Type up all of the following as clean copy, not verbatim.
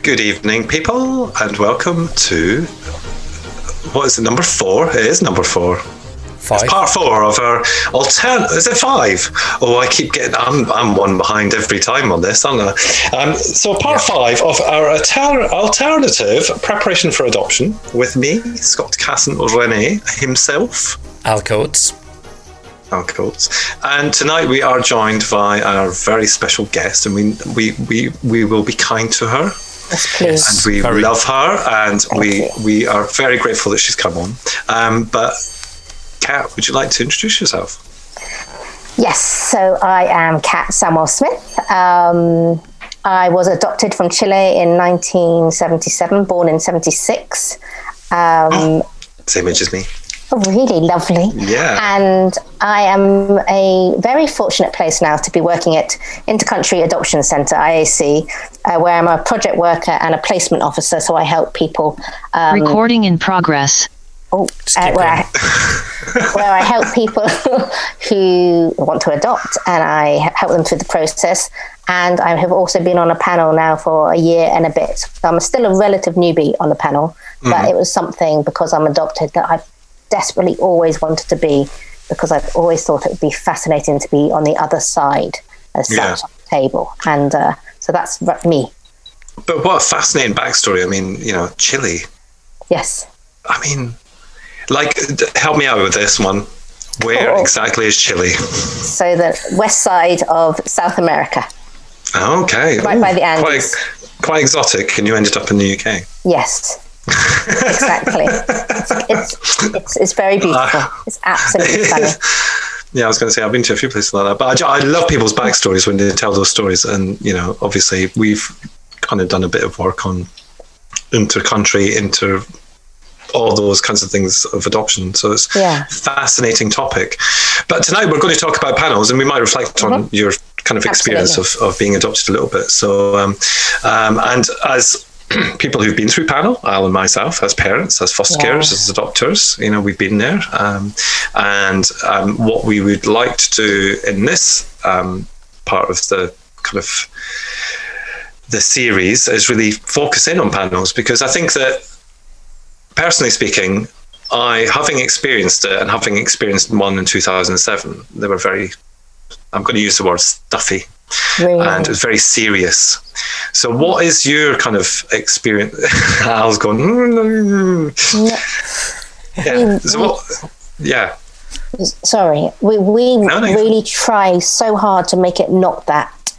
Good evening, people, and welcome to, what is it, number 4? It is number 4. 5. It's part 4 of our is it 5? Oh, I keep getting, I'm one behind every time on this, aren't I? So part 5 of our alternative preparation for adoption with me, Scott Casson Renee himself. Al Coates. And tonight we are joined by our very special guest, and we will be kind to her. Yes, please. And we love her, and we are very grateful that she's come on. But Kat, would you like to introduce yourself? Yes, so I am Kat Samuel Smith. I was adopted from Chile in 1977, born in 76. Same age as me. Oh, really lovely. Yeah. And I am a very fortunate place now to be working at Intercountry Adoption Centre, IAC, where I'm a project worker and a placement officer, so I help people. Recording in progress. Where I help people who want to adopt, and I help them through the process. And I have also been on a panel now for a year and a bit. So I'm still a relative newbie on the panel, but it was something, because I'm adopted, that I've desperately always wanted to be, because I've always thought it would be fascinating to be on the other side as such on the table. And so that's me. But what a fascinating backstory. I mean, Chile. Yes. I mean, help me out with this one. Where exactly is Chile? So the west side of South America. Okay. Right by the Andes. Quite exotic, and you ended up in the UK. Yes. Exactly. It's very beautiful. It's absolutely stunning. Yeah, I was going to say I've been to a few places like that, but I love people's backstories when they tell those stories. And obviously we've kind of done a bit of work on inter-country, all those kinds of things of adoption. So it's a fascinating topic. But tonight we're going to talk about panels, and we might reflect on your kind of experience of being adopted a little bit. So, and as people who've been through panel, Al and myself, as parents, as foster carers, as adopters, we've been there. And what we would like to do in this part of the kind of the series is really focus in on panels, because I think that, personally speaking, having experienced it and having experienced one in 2007, they were I'm going to use the word stuffy. Really? And it was very serious. So what is your kind of experience? Al's going, Sorry, we really try so hard to make it not that.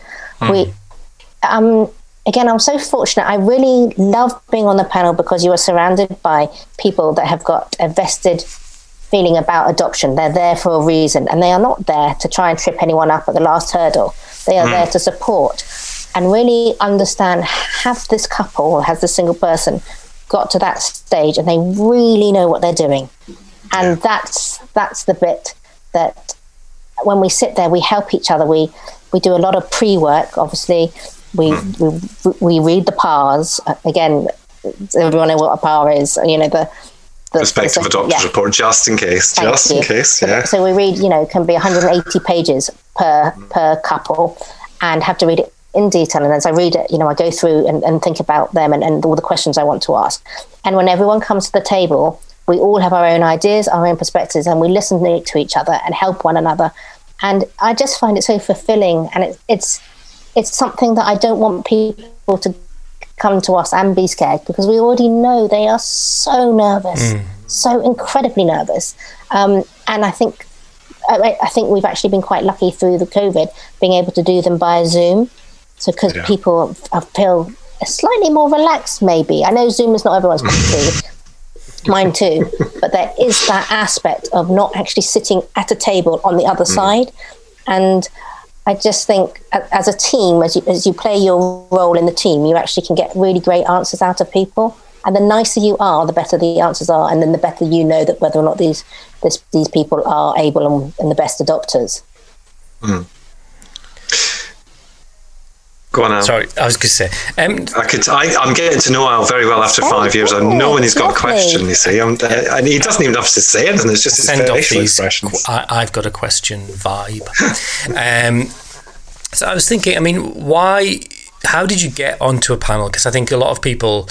Again, I'm so fortunate. I really love being on the panel because you are surrounded by people that have got a vested feeling about adoption. They're there for a reason, and they are not there to try and trip anyone up at the last hurdle. They are there to support and really understand, have this couple or has this single person got to that stage and they really know what they're doing. And that's the bit that when we sit there, we help each other. We do a lot of pre-work, obviously. We read the PARs. Again, everyone knows what a PAR is. The Prospective Adopters Report, just in case. So we read, can be 180 pages per couple, and have to read it in detail. And as I read it, I go through and think about them and all the questions I want to ask. And when everyone comes to the table, we all have our own ideas, our own perspectives, and we listen to each other and help one another. And I just find it so fulfilling, and it's something that I don't want people to come to us and be scared, because we already know they are so nervous, so incredibly nervous. And I think we've actually been quite lucky through the COVID being able to do them via Zoom. So because people feel slightly more relaxed, maybe. I know Zoom is not everyone's cup of tea, mine too, but there is that aspect of not actually sitting at a table on the other side. And I just think as a team, as you play your role in the team, you actually can get really great answers out of people. And the nicer you are, the better the answers are. And then the better you know that whether or not these people are able and the best adopters. Go on, Al. Sorry, I was going to say. I'm getting to know Al very well after 5 years. I know when he's got a question, you see. And he doesn't even have to say anything. It's just his facial expressions. I've got a question vibe. So I was thinking, why how did you get onto a panel? Because I think a lot of people,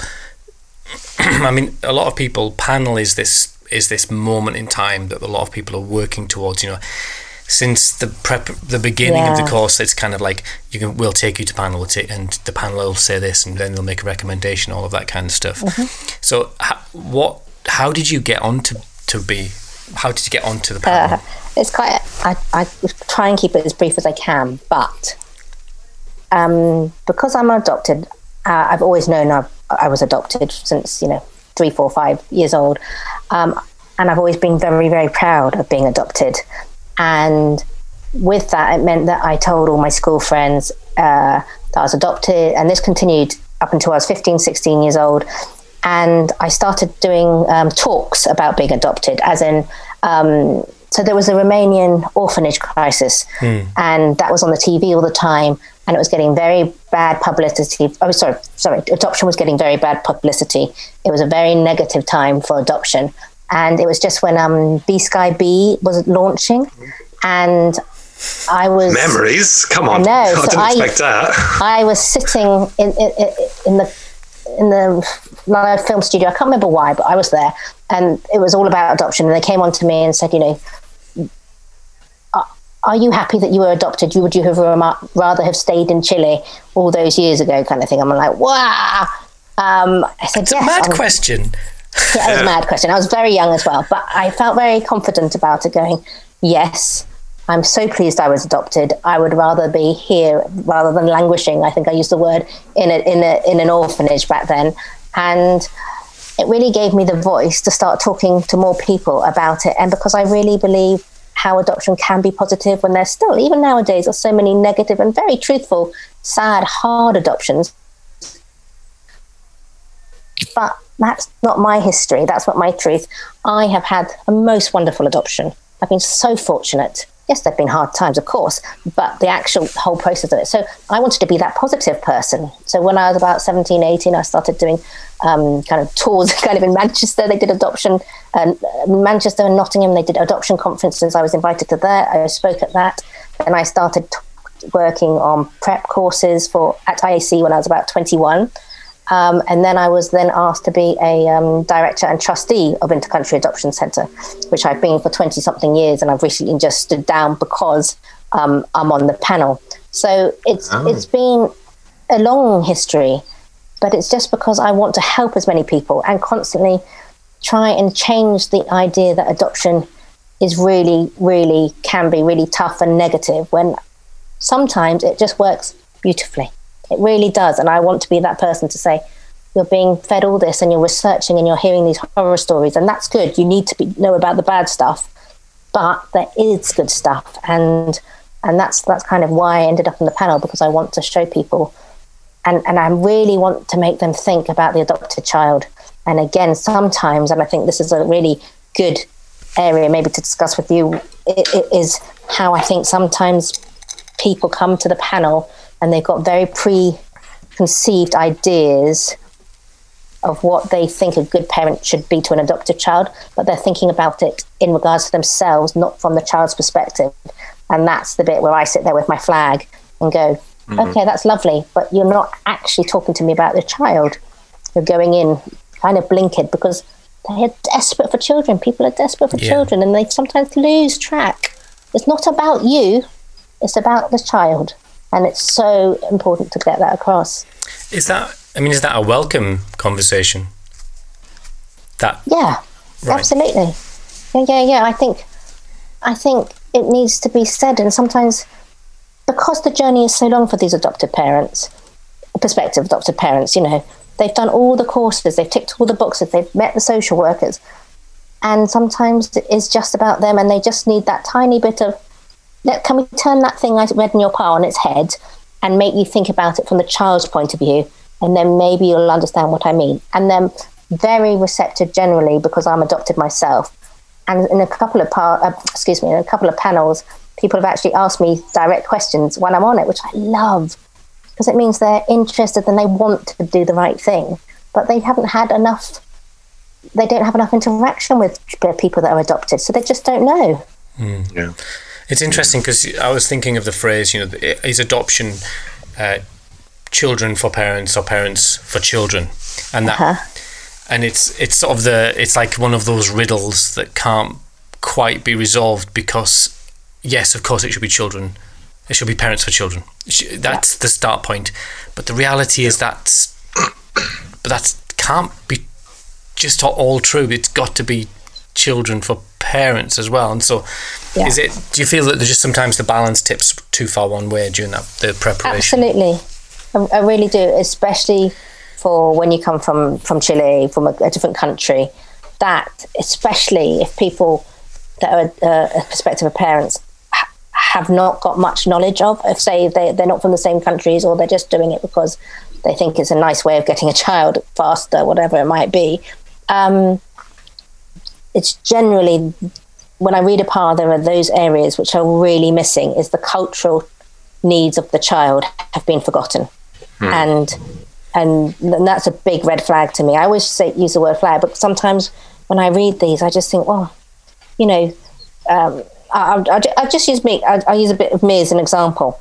panel is this moment in time that a lot of people are working towards. Since the beginning of the course, it's kind of like we'll take you to panel, and the panel will say this, and then they'll make a recommendation, all of that kind of stuff. Mm-hmm. So how did you get on how did you get onto the panel? It's quite. I try and keep it as brief as I can, but because I'm adopted, I've always known I was adopted since 3, 4, 5 years old, and I've always been very, very proud of being adopted. And with that, it meant that I told all my school friends that I was adopted, and this continued up until I was 15, 16 years old. And I started doing talks about being adopted, as in, so there was a Romanian orphanage crisis, and that was on the TV all the time, and it was getting very bad publicity. Oh, sorry, adoption was getting very bad publicity. It was a very negative time for adoption. And it was just when B-Sky B was launching, and I was... Memories? Come on. I know. I didn't expect that. I was sitting in the live film studio. I can't remember why, but I was there, and it was all about adoption. And they came on to me and said, are you happy that you were adopted? Would you have rather have stayed in Chile all those years ago, kind of thing? I'm like, wow. I said, it's yes. a mad question. Yeah, it was a mad question. I was very young as well, but I felt very confident about it, going, yes, I'm so pleased I was adopted. I would rather be here rather than languishing. I think I used the word in an orphanage back then. And it really gave me the voice to start talking to more people about it. And because I really believe how adoption can be positive when there's still, even nowadays, there's so many negative and very truthful, sad, hard adoptions. But that's not my history. That's not my truth. I have had a most wonderful adoption. I've been so fortunate. Yes, there have been hard times, of course, but the actual whole process of it. So I wanted to be that positive person. So when I was about 17, 18, I started doing kind of tours kind of in Manchester. They did adoption, Manchester and Nottingham. They did adoption conferences. I was invited to that. I spoke at that. Then I started working on prep courses at IAC when I was about 21. And then I was then asked to be a director and trustee of Intercountry Adoption Centre, which I've been for 20-something years, and I've recently just stood down because I'm on the panel. So it's been a long history, but it's just because I want to help as many people and constantly try and change the idea that adoption is really, really can be really tough and negative, when sometimes it just works beautifully. It really does. And I want to be that person to say, you're being fed all this and you're researching and you're hearing these horror stories, and that's good. You need to know about the bad stuff, but there is good stuff. And that's kind of why I ended up on the panel, because I want to show people and I really want to make them think about the adopted child. And again, sometimes, and I think this is a really good area maybe to discuss with you, it is how I think sometimes people come to the panel and they've got very preconceived ideas of what they think a good parent should be to an adopted child, but they're thinking about it in regards to themselves, not from the child's perspective. And that's the bit where I sit there with my flag and go, okay, that's lovely, but you're not actually talking to me about the child. You're going in kind of blinkered, because they're desperate for children. People are desperate for children, and they sometimes lose track. It's not about you, it's about the child. And it's so important to get that across. Is that a welcome conversation? Yeah, right. Absolutely. Yeah. I think it needs to be said. And sometimes, because the journey is so long for these adopted parents, prospective adopted parents, they've done all the courses, they've ticked all the boxes, they've met the social workers. And sometimes it's just about them, and they just need that tiny bit of, can we turn that thing I read in your pile on its head and make you think about it from the child's point of view, and then maybe you'll understand what I mean. And then very receptive generally, because I'm adopted myself. And in a couple of panels, people have actually asked me direct questions when I'm on it, which I love, because it means they're interested and they want to do the right thing, but they don't have enough interaction with people that are adopted, so they just don't know. Yeah. It's interesting, because I was thinking of the phrase, is adoption children for parents or parents for children, and that and it's sort of it's like one of those riddles that can't quite be resolved, because yes, of course it should be children, it should be parents for children, that's the start point, but the reality is that can't be just all true. It's got to be children for parents as well. And so do you feel that there's just sometimes the balance tips too far one way during the preparation? Absolutely, I really do, especially for when you come from Chile, from a different country, that especially if people that are a perspective of parents have not got much knowledge of, if say they're not from the same countries, or they're just doing it because they think it's a nice way of getting a child faster, whatever it might be. It's generally, when I read apart, there are those areas which are really missing, is the cultural needs of the child have been forgotten. And that's a big red flag to me. I always use the word flag, but sometimes when I read these, I just think, well, you know, I'll just use me. I'll use a bit of me as an example.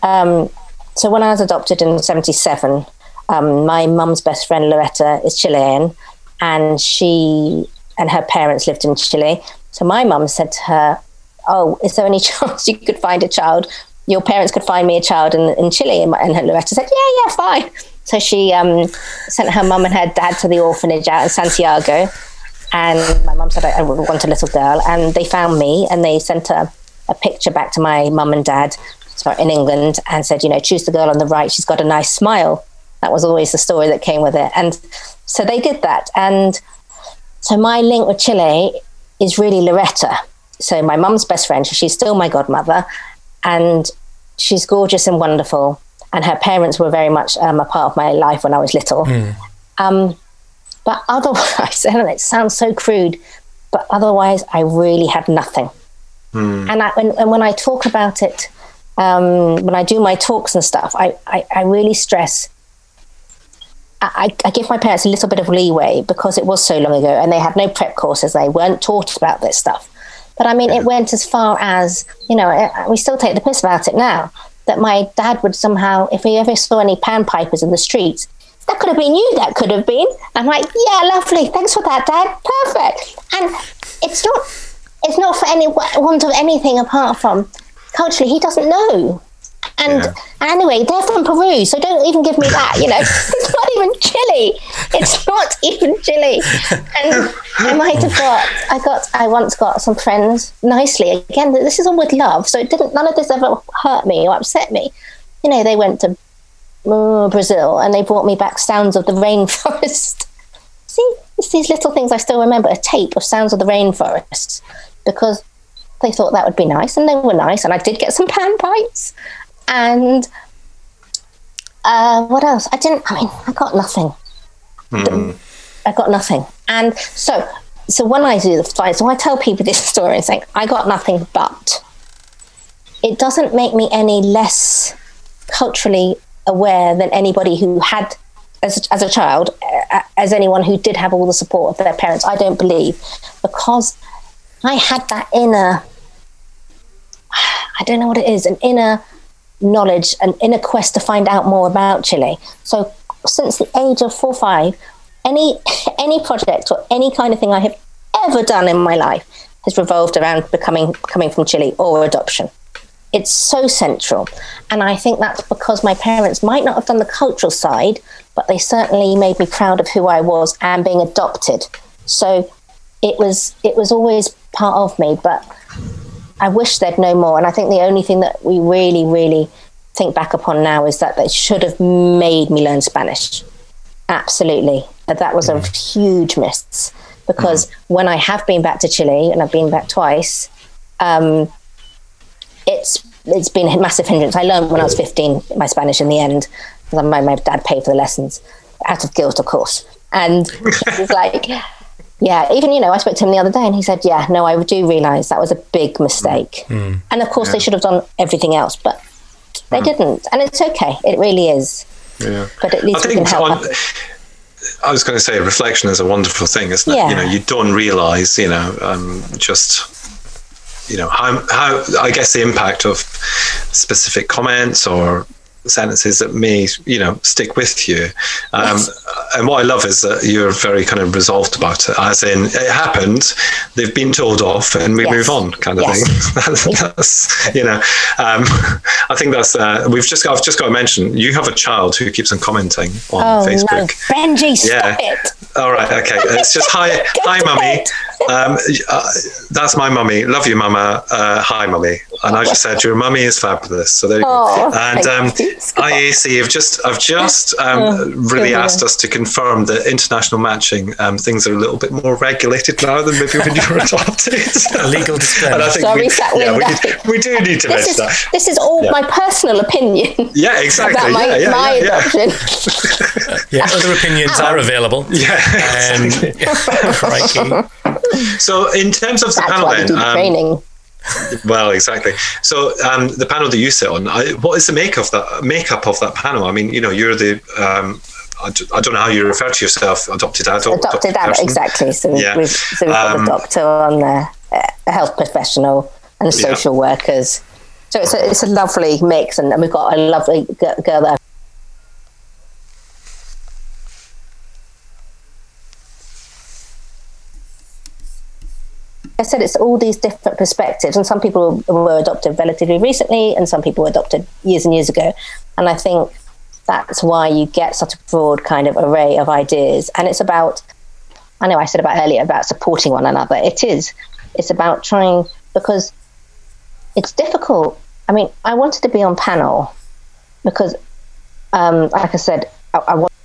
So when I was adopted in 1977, my mum's best friend Loretta is Chilean, and she and her parents lived in Chile. So my mum said to her, "Oh, is there any chance you could find a child? Your parents could find me a child in Chile?" And Loretta said, "Yeah, fine." So she sent her mum and her dad to the orphanage out in Santiago. And my mum said, I would want a little girl. And they found me, and they sent a picture back to my mum and dad in England, and said, you know, choose the girl on the right. She's got a nice smile. That was always the story that came with it. And so they did that. And so my link with Chile is really Loretta. So my mum's best friend, she's still my godmother, and she's gorgeous and wonderful. And her parents were very much a part of my life when I was little. But otherwise, and it sounds so crude, but otherwise I really had nothing. And when I talk about it, when I do my talks and stuff, I really stress, I give my parents a little bit of leeway, because it was so long ago and they had no prep courses. They weren't taught about this stuff. But I mean, it went as far as, you know, we still take the piss about it now, that my dad would somehow, if he ever saw any panpipers in the streets, that could have been you, that could have been. I'm like, yeah, lovely, thanks for that, Dad, perfect. And it's not for any want of anything apart from culturally, he doesn't know. And anyway, they're from Peru, so don't even give me that, you know. It's not even Chile. It's not even Chile. And I might have I once got some friends, nicely, again, this is all with love, so none of this ever hurt me or upset me. You know, they went to Brazil, and they brought me back Sounds of the Rainforest. See, it's these little things I still remember, a tape of Sounds of the Rainforest, because they thought that would be nice, and they were nice, and I did get some panpipes. And what else? I got nothing. I got nothing. And so when I do the fight, so I tell people this story and say, I got nothing, but it doesn't make me any less culturally aware than anybody who had, as a child, as anyone who did have all the support of their parents. I don't believe, because I had that inner, I don't know what it is, an inner knowledge, an inner quest to find out more about Chile. So since the age of 4 or 5, any project or any kind of thing I have ever done in my life has revolved around coming from Chile or adoption. It's so central. And I think that's because my parents might not have done the cultural side, but they certainly made me proud of who I was and being adopted. So it was always part of me, but I wish they'd know more. And I think the only thing that we really, really think back upon now is that they should have made me learn Spanish. Absolutely. That was a huge miss, because when I have been back to Chile, and I've been back twice, it's been a massive hindrance. I learned when I was 15 my Spanish in the end, because my dad paid for the lessons, out of guilt, of course. And it's like, yeah, even, you know, I spoke to him the other day and he said, yeah, no, I do realise that was a big mistake. And of course they should have done everything else, but they didn't. And it's okay. It really is. Yeah. But at least we can help. I was going to say reflection is a wonderful thing, isn't it? You know, you don't realise, you know, just, you know, how I guess the impact of specific comments or sentences that may, stick with you. And what I love is that you're very kind of resolved about it, as in it happened, they've been told off, and we move on, kind of thing. That's, I think that's, I've just got to mention, you have a child who keeps on commenting on Facebook. No. Benji, stop it. All right, okay. It's just, hi mummy. That's my mummy. Love you, mama. Hi, mummy. And I just said, your mummy is fabulous. So there you go. And IAC have just really asked us to confirm that international matching things are a little bit more regulated now than maybe when you were adopted. A legal disclaimer. And I think we do need to mention that. This is all my personal opinion. Yeah, exactly. About my adoption. Other opinions are available. Crikey. So in terms of the panel then, training. Well, exactly. So the panel that you sit on, what is the makeup of that panel? I mean, you're the I don't know how you refer to yourself, adopted adult. Adopted adult, exactly. So we've got the doctor on there, a health professional, and social workers. So it's a lovely mix, and we've got a lovely girl there. I said it's all these different perspectives, and some people were adopted relatively recently, and some people were adopted years and years ago. And I think that's why you get such a broad kind of array of ideas. And it's about, I know I said about earlier about supporting one another. It's about trying, because it's difficult. I mean, I wanted to be on panel because, like I said, I wanted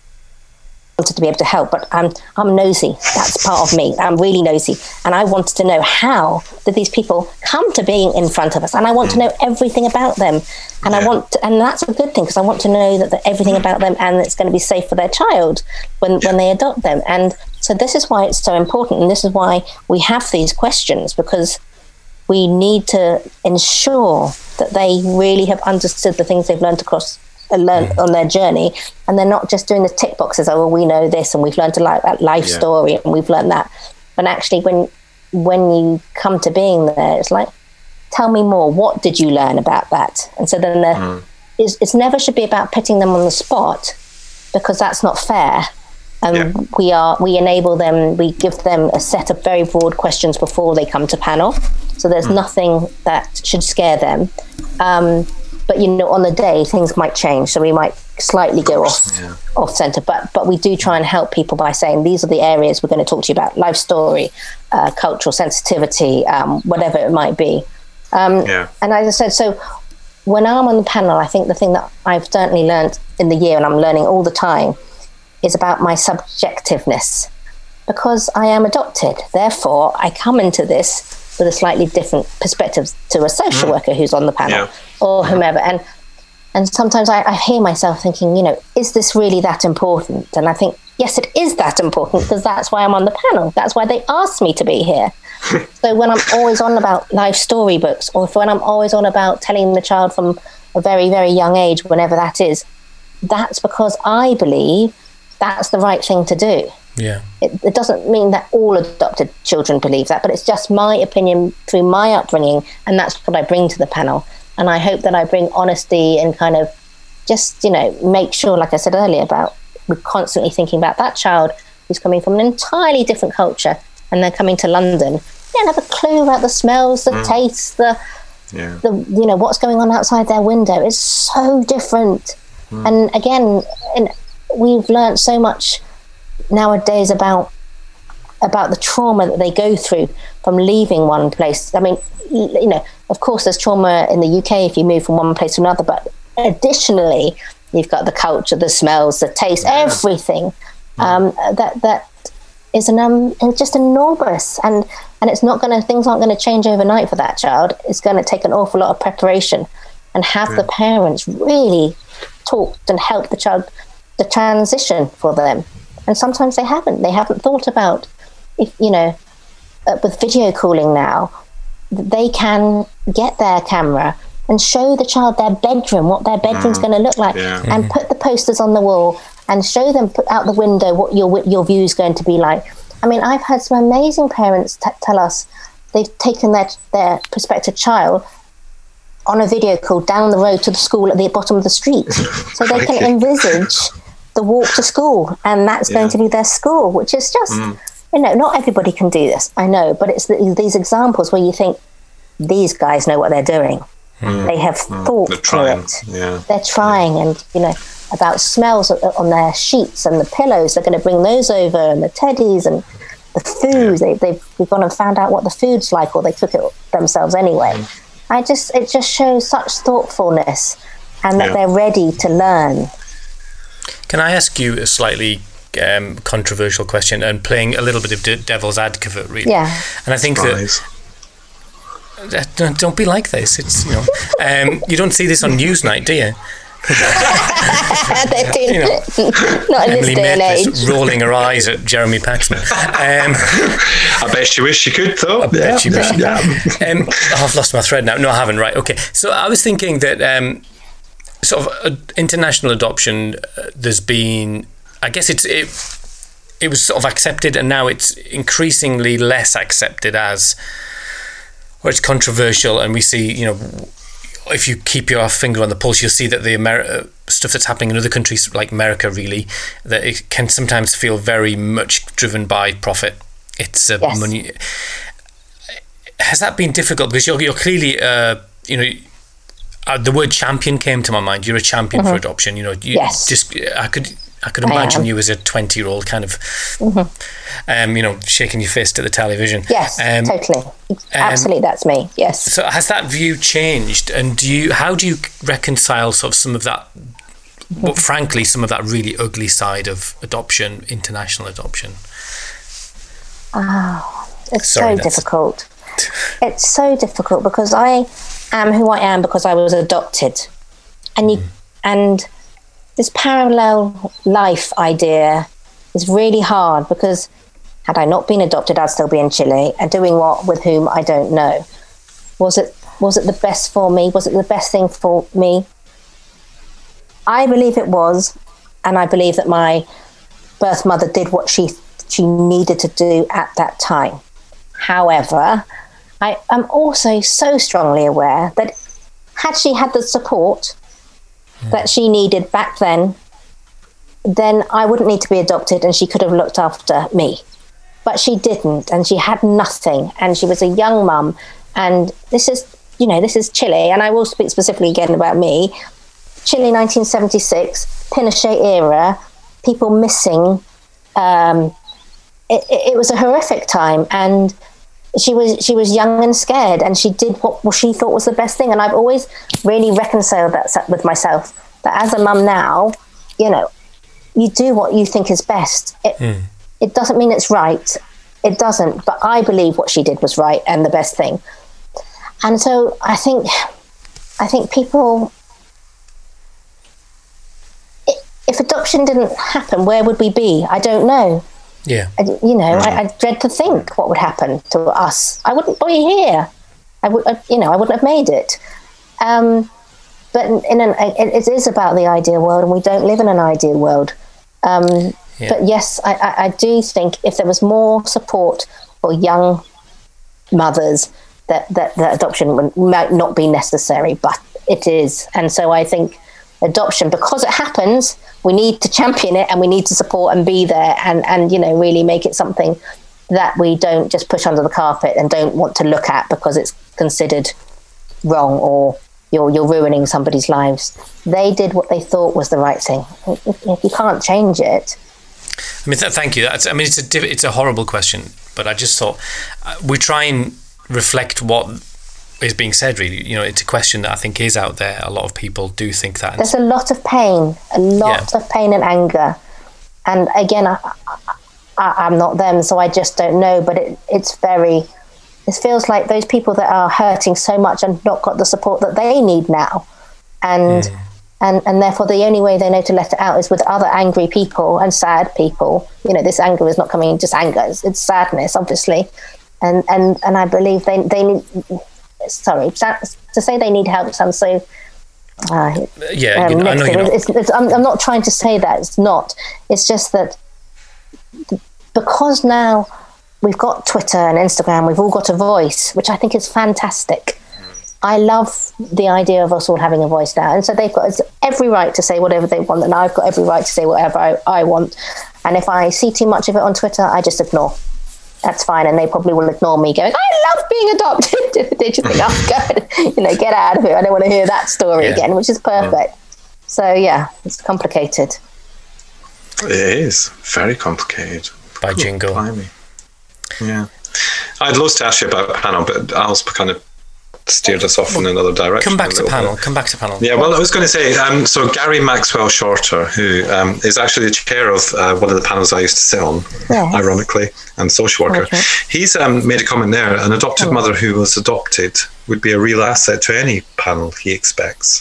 to be able to help, but I'm nosy. That's part of me. I'm really nosy, and I wanted to know how did these people come to being in front of us, and I want to know everything about them, and and that's a good thing, because I want to know that everything about them, and it's going to be safe for their child when they adopt them. And so this is why it's so important, and this is why we have these questions, because we need to ensure that they really have understood the things they've learned on their journey, and they're not just doing the tick boxes. Oh, well, we know this, and we've learned a life story, and we've learned that. But actually, when you come to being there, it's like, tell me more. What did you learn about that? And so then it's never should be about putting them on the spot, because that's not fair. And we enable them. We give them a set of very broad questions before they come to panel. So there's nothing that should scare them. But on the day, things might change, so we might slightly go off centre. But we do try and help people by saying, these are the areas we're going to talk to you about: life story, cultural sensitivity, whatever it might be. And as I said, so when I'm on the panel, I think the thing that I've certainly learned in the year, and I'm learning all the time, is about my subjectiveness, because I am adopted. Therefore, I come into this with a slightly different perspective to a social worker who's on the panel or whomever. And sometimes I hear myself thinking, is this really that important? And I think, yes, it is that important, because that's why I'm on the panel. That's why they asked me to be here. So when I'm always on about life storybooks, or when I'm always on about telling the child from a very, very young age, whenever that is, that's because I believe that's the right thing to do. Yeah. It doesn't mean that all adopted children believe that, but it's just my opinion through my upbringing, and that's what I bring to the panel. And I hope that I bring honesty and kind of just, make sure, like I said earlier, about we're constantly thinking about that child who's coming from an entirely different culture, and they're coming to London. They don't have a clue about the smells, the tastes, the what's going on outside their window. It's so different. And again, we've learned so much nowadays about the trauma that they go through from leaving one place. I mean, of course there's trauma in the UK if you move from one place to another, but additionally you've got the culture, the smells, the taste, everything that is just enormous, and it's not going to, things aren't going to change overnight for that child. It's going to take an awful lot of preparation, and have the parents really talked and helped the child, the transition for them. And sometimes they haven't thought about, if with video calling now, they can get their camera and show the child their bedroom, what their bedroom's going to look like, and put the posters on the wall and show them out the window what your view is going to be like. I mean, I've had some amazing parents tell us they've taken their prospective child on a video called Down the Road to the School at the bottom of the street. So they can envisage the walk to school, and that's going to be their school, which is just, not everybody can do this, I know, but it's these examples where you think, these guys know what they're doing. They have thought through it. Yeah. They're trying, and, about smells on their sheets and the pillows, they're going to bring those over, and the teddies and the food. They've gone and found out what the food's like, or they cook it themselves anyway. It just shows such thoughtfulness, and that they're ready to learn. Can I ask you a slightly controversial question, and playing a little bit of devil's advocate, really? Yeah. And I think that don't be like this. It's you don't see this on Newsnight, do you? They're doing not in Emily this day and age. Maitlis rolling her eyes at Jeremy Paxman. I bet she wished she could, though. I bet she wished she could. I've lost my thread now. No, I haven't. Right. Okay. So I was thinking that sort of international adoption. There's been, I guess it was sort of accepted, and now it's increasingly less accepted or it's controversial, and we see, if you keep your finger on the pulse, you'll see that the stuff that's happening in other countries like America, really, that it can sometimes feel very much driven by profit. It's money. Has that been difficult? Because you're clearly, the word champion came to my mind. You're a champion for adoption. Yes. I could imagine you as a 20-year-old kind of, shaking your fist at the television. Yes, totally. Absolutely, that's me. Yes. So has that view changed? And how do you reconcile sort of some of that, but frankly, some of that really ugly side of adoption, international adoption? It's so difficult. It's so difficult because I am who I am because I was adopted, and this parallel life idea is really hard because had I not been adopted, I'd still be in Chile and doing what with whom I don't know. Was it the best for me? Was it the best thing for me? I believe it was, and I believe that my birth mother did what she needed to do at that time. However, I am also so strongly aware that had she had the support that she needed back then I wouldn't need to be adopted, and she could have looked after me. But she didn't, and she had nothing, and she was a young mum. And this is Chile, and I will speak specifically again about me. Chile, 1976, Pinochet era, people missing. It was a horrific time, and she was young and scared, and she did what she thought was the best thing. And I've always really reconciled that with myself, that as a mum now, you do what you think is best. It doesn't mean it's right. It doesn't. But I believe what she did was right and the best thing. And so I think people, if adoption didn't happen, where would we be? I don't know. Yeah. I dread to think what would happen to us. I wouldn't be here. I wouldn't have made it. But it is about the ideal world, and we don't live in an ideal world. But yes, I do think if there was more support for young mothers, that adoption might not be necessary, but it is. And so I think adoption, because it happens, we need to champion it, and we need to support and be there, and really make it something that we don't just push under the carpet and don't want to look at because it's considered wrong, or you're ruining somebody's lives. They did what they thought was the right thing. If you can't change it. I mean, thank you. It's a horrible question, but I just thought we try and reflect what is being said, really. It's a question that I think is out there. A lot of people do think that. There's a lot of pain, of pain and anger. And again, I'm not them, so I just don't know, but it feels like those people that are hurting so much and not got the support that they need now. And therefore the only way they know to let it out is with other angry people and sad people. This anger is not coming just anger, it's sadness, obviously. And I believe they need, sorry, to say they need help sounds so I know you're not. I'm not trying to say that, it's not. It's just that because now we've got Twitter and Instagram, we've all got a voice, which I think is fantastic. I love the idea of us all having a voice now. And so they've got every right to say whatever they want, and I've got every right to say whatever I want. And if I see too much of it on Twitter, I just ignore. That's fine. And they probably will ignore me going, I love being adopted. Did you think, oh, God, get out of here. I don't want to hear that story again, which is perfect. So, yeah, it's complicated. It is very complicated. By jingo. Blimey. Yeah. I'd love to ask you about panel, but Al's kind of steered us off in another direction. Come back to panel. Yeah, well, I was going to say, so Gary Maxwell Shorter, who is actually the chair of one of the panels I used to sit on, ironically, and social worker, he's made a comment there, an adoptive mother who was adopted would be a real asset to any panel, he expects.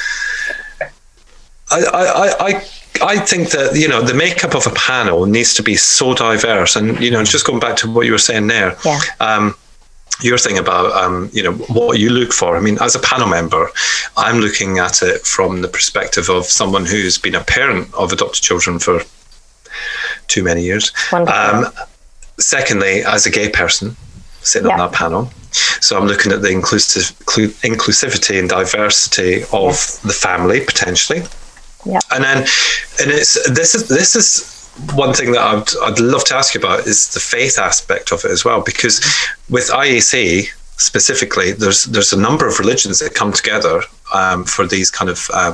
I think that, the makeup of a panel needs to be so diverse. And, just going back to what you were saying there, your thing about, what you look for. I mean, as a panel member, I'm looking at it from the perspective of someone who's been a parent of adopted children for too many years. Secondly, as a gay person sitting on that panel. So I'm looking at the inclusivity and diversity of the family, potentially. Yeah. And then, this is one thing that I'd love to ask you about is the faith aspect of it as well, because with IAC specifically, there's a number of religions that come together for these kind of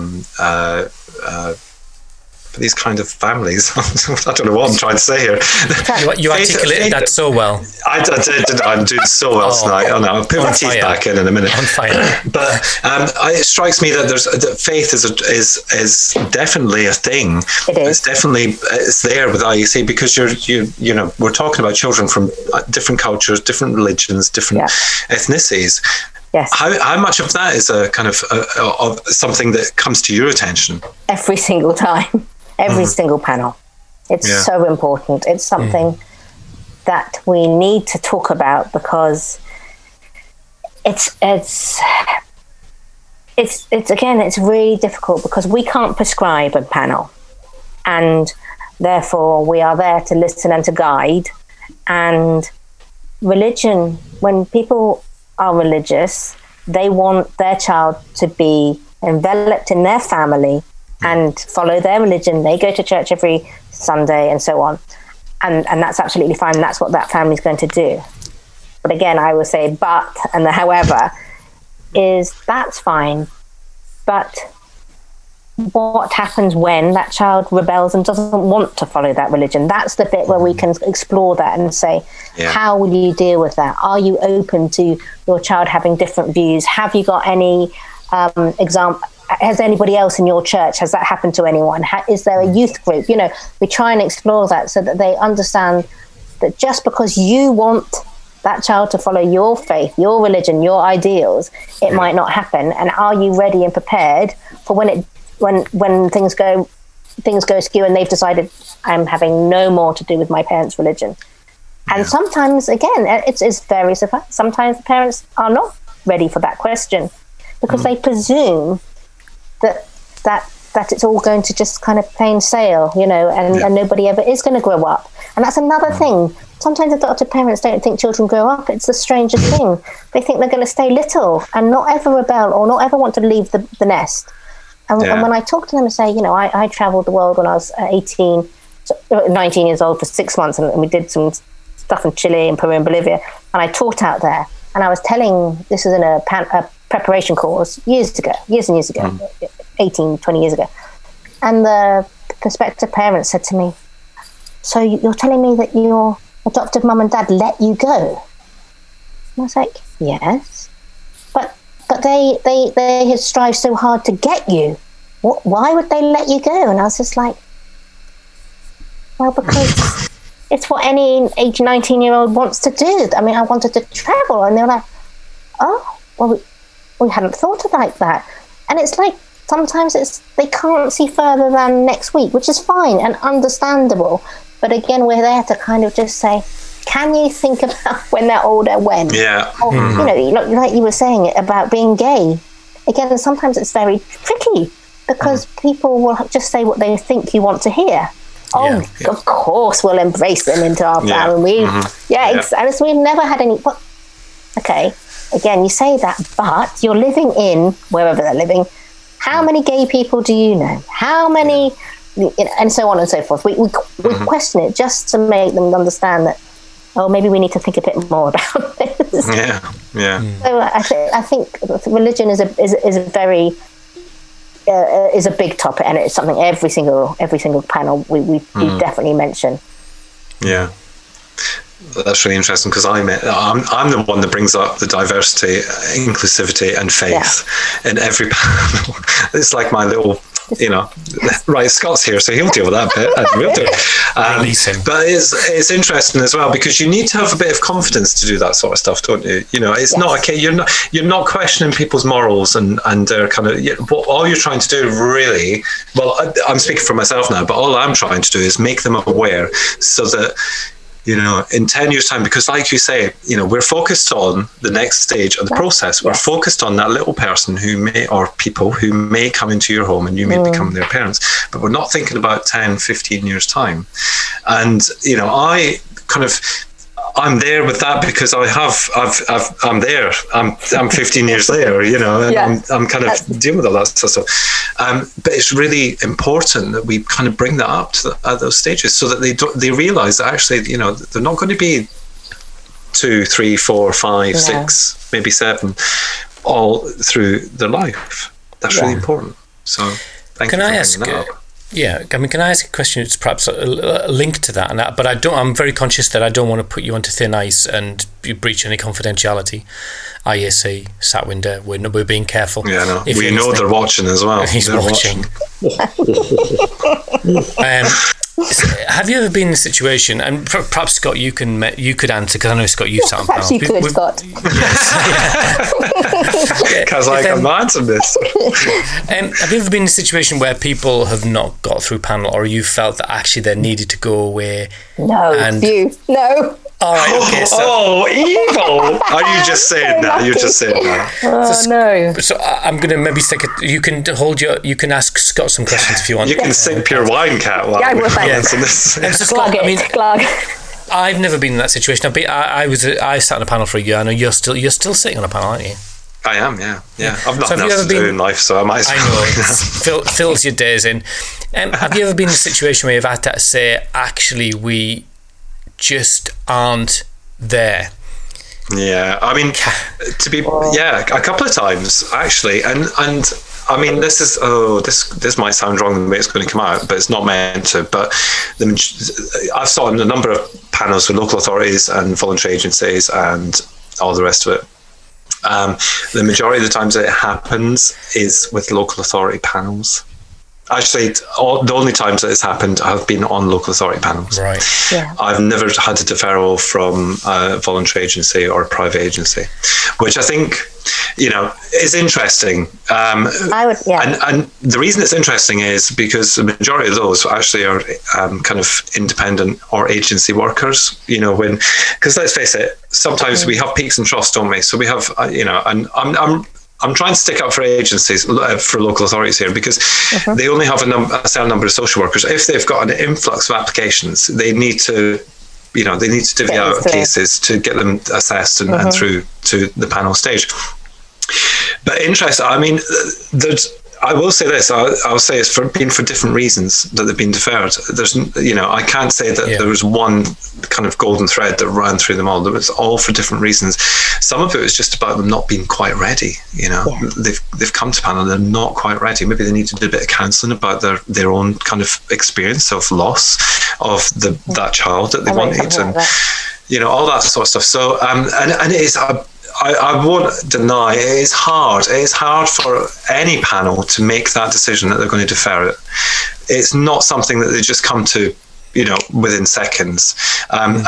families. I don't know what I'm trying to say here. You articulated that so well. I did. I'm doing so well tonight. Oh no, I'll put my teeth back in a minute. On fire. But it strikes me that that faith is definitely a thing. It is. It's definitely there with IEC, because we're talking about children from different cultures, different religions, different ethnicities. Yes. How much of that is a kind of something that comes to your attention? Every single time. Every single panel. It's so important. It's something that we need to talk about, because it's really difficult, because we can't prescribe a panel, and therefore we are there to listen and to guide. And religion, when people are religious, they want their child to be enveloped in their family and follow their religion. They go to church every Sunday and so on. And that's absolutely fine. That's what that family's going to do. But again, I would say and the however is that's fine. But what happens when that child rebels and doesn't want to follow that religion? That's the bit where we can explore that and say, how will you deal with that? Are you open to your child having different views? Have you got any example? Has anybody else in your church, has that happened to anyone? Is there a youth group? We try and explore that so that they understand that just because you want that child to follow your faith, your religion, your ideals, it might not happen. And are you ready and prepared for when things go askew and they've decided, I'm having no more to do with my parents' religion? And sometimes, again, it's very surprising. Sometimes the parents are not ready for that question, because they presume that it's all going to just kind of plain sail, and nobody ever is going to grow up. And that's another thing. Sometimes adopted parents don't think children grow up. It's the strangest thing. They think they're going to stay little and not ever rebel or not ever want to leave the nest. And when I talk to them and say, I traveled the world when I was 19 years old for 6 months, and we did some stuff in Chile and Peru and Bolivia, and I taught out there. And I was telling, this was in a preparation course years and years ago, 18, 20 years ago. And the prospective parents said to me, so you're telling me that your adoptive mum and dad let you go? And I was like, yes. But they had strived so hard to get you. Why would they let you go? And I was just like, well, because it's what any 18, 19-year-old wants to do. I mean, I wanted to travel. And they were like, oh, well, we hadn't thought of it like that. And it's like, sometimes they can't see further than next week, which is fine and understandable. But again, we're there to kind of just say, can you think about when they're older, when? Yeah. Or, like you were saying about being gay. Again, sometimes it's very tricky, because people will just say what they think you want to hear. Of course, we'll embrace them into our family. And we've never had any. Okay, again, you say that, but you're living in wherever they're living. How many gay people do you know? How many, and so on and so forth. We question it just to make them understand that, oh, maybe we need to think a bit more about this. Yeah. So I think religion is a very is a big topic, and it's something every single panel we definitely mention. Yeah. That's really interesting, because I'm the one that brings up the diversity, inclusivity, and faith in every panel. It's like my little, right, Scott's here, so he'll deal with that bit, and we'll do it. Release him. But it's interesting as well, because you need to have a bit of confidence to do that sort of stuff, don't you? It's not okay. You're not questioning people's morals and their kind of. All you're trying to do, really, well, I'm speaking for myself now, but all I'm trying to do is make them aware, so that, in 10 years' time, because like you say, we're focused on the next stage of the process. We're focused on that little person or people who may come into your home and you may become their parents, but we're not thinking about 10, 15 years' time. And, I'm there with that, because I'm there. I'm 15 years later, and I'm kind of dealing with all that stuff. But it's really important that we kind of bring that up at those stages, so that they realize that actually, they're not going to be 2, 3, 4, 5, 6, maybe 7 all through their life. That's really important. So thank you for bringing that up. Yeah, I mean, can I ask a question? It's perhaps a link to that, but I'm very conscious that I don't want to put you onto thin ice and you breach any confidentiality. IAC, Satwinder, we're being careful. Yeah, no. We know they're watching as well. He's watching. Have you ever been in a situation, and perhaps Scott, you could answer, because I know, Scott, you've sat on panels. Perhaps you could, Scott. Because I'm not answering this. Have you ever been in a situation where people have not got through panel, or you felt that actually they needed to go away? No, no. All right, okay, so, evil! Are you just saying that? You're just saying that. Oh, no. So I'm going to maybe you can ask Scott some questions if you want. You can sip your wine, Kat. Glug. I've never been in that situation. I sat on a panel for a year. I know you're still sitting on a panel, aren't you? I am, yeah. I've nothing else to do in life, so I might as well. I know, it fills your days in. Have you ever been in a situation where you've had to say, actually, we just aren't there? Yeah, I mean, a couple of times actually, and I mean, this might sound wrong the way it's going to come out, but it's not meant to. But I've sat on a number of panels with local authorities and voluntary agencies and all the rest of it. The majority of the times that it happens is with local authority panels. Actually, the only times that it's happened have been on local authority panels. Right. Yeah. I've never had a deferral from a voluntary agency or a private agency, which I think, is interesting. And the reason it's interesting is because the majority of those actually are kind of independent or agency workers. Because let's face it, sometimes we have peaks and troughs, don't we? So we have, and I'm trying to stick up for agencies, for local authorities here, because they only have a certain number of social workers. If they've got an influx of applications, they need to, divvy out cases to get them assessed and through to the panel stage. But interesting. I mean, I will say this. I'll say it's been for different reasons that they've been deferred. I can't say that there was one kind of golden thread that ran through them all. It was all for different reasons. Some of it was just about them not being quite ready. They've come to panel, they're not quite ready. Maybe they need to do a bit of counselling about their own kind of experience of loss of that child that they wanted, and all that sort of stuff. So and it is. I won't deny it is hard. It is hard for any panel to make that decision that they're going to defer it. It's not something that they just come to, within seconds. And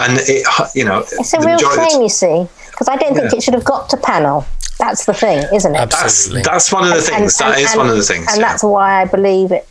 it's a real shame, you see, because I don't think it should have got to panel. That's the thing, isn't it? Absolutely. That's one of the things. That is one of the things. And that's why I believe it.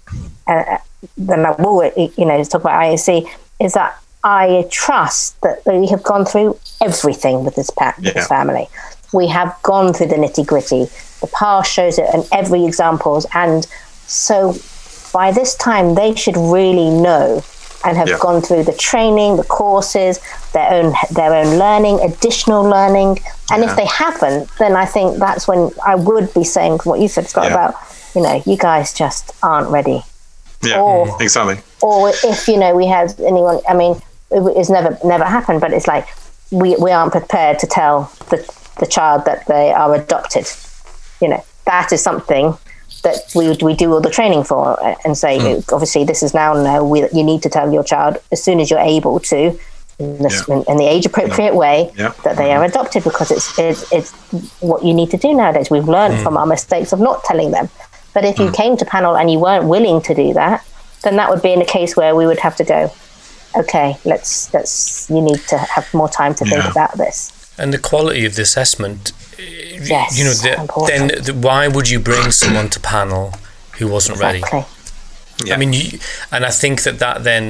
Then I will, talk about IAC, is that I trust that we have gone through everything with this family. We have gone through the nitty-gritty. The past shows it, and every examples. And so by this time, they should really know and have gone through the training, the courses, their own learning, additional learning. And if they haven't, then I think that's when I would be saying what you said, Scott, about, you guys just aren't ready. Yeah, exactly. Or if, we had anyone, I mean, it's never happened, but it's like we aren't prepared to tell the child that they are adopted. That is something that we do all the training for, and say, obviously this is now you need to tell your child as soon as you're able to, in the age appropriate way, that they are adopted, because it's what you need to do nowadays. We've learned from our mistakes of not telling them. But if you came to panel and you weren't willing to do that, then that would be in a case where we would have to go, okay, you need to have more time to think about this. And the quality of the assessment, important. then why would you bring someone to panel who wasn't ready? Yeah. I mean, and I think that then,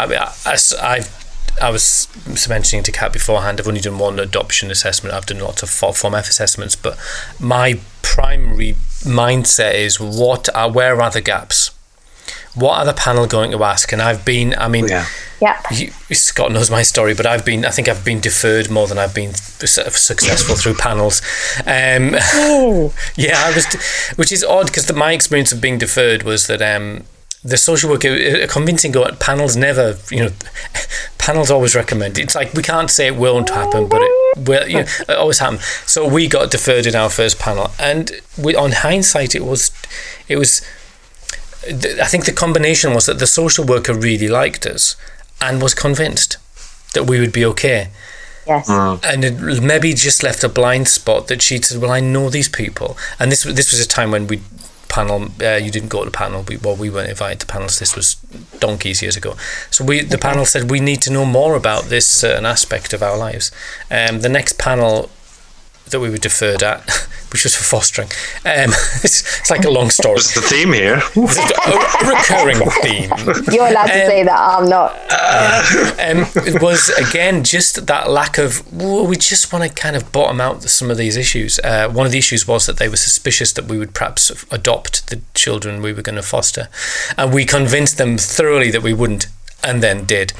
I was mentioning to Kat beforehand, I've only done one adoption assessment. I've done lots of Form F assessments, but my primary mindset is where are the gaps? What are the panel going to ask? And I've been, Scott knows my story, but I think I've been deferred more than I've been successful through panels. Which is odd, because my experience of being deferred was that the social worker convincing panels never, panels always recommend it. It's like, we can't say it won't happen, but it always happens. So we got deferred in our first panel, and on hindsight, it was. I think the combination was that the social worker really liked us and was convinced that we would be okay. Yes. And it maybe just left a blind spot that she said, well, I know these people. And this was a time when you didn't go to panel. We weren't invited to panels. This was donkeys years ago. So the panel said, we need to know more about this certain aspect of our lives. The next panel that we were deferred at, which was for fostering. It's like a long story. What's the theme here? A recurring theme. You're allowed to say that, I'm not. It was, again, just that lack of, we just want to kind of bottom out some of these issues. One of the issues was that they were suspicious that we would perhaps adopt the children we were going to foster. And we convinced them thoroughly that we wouldn't, and then did.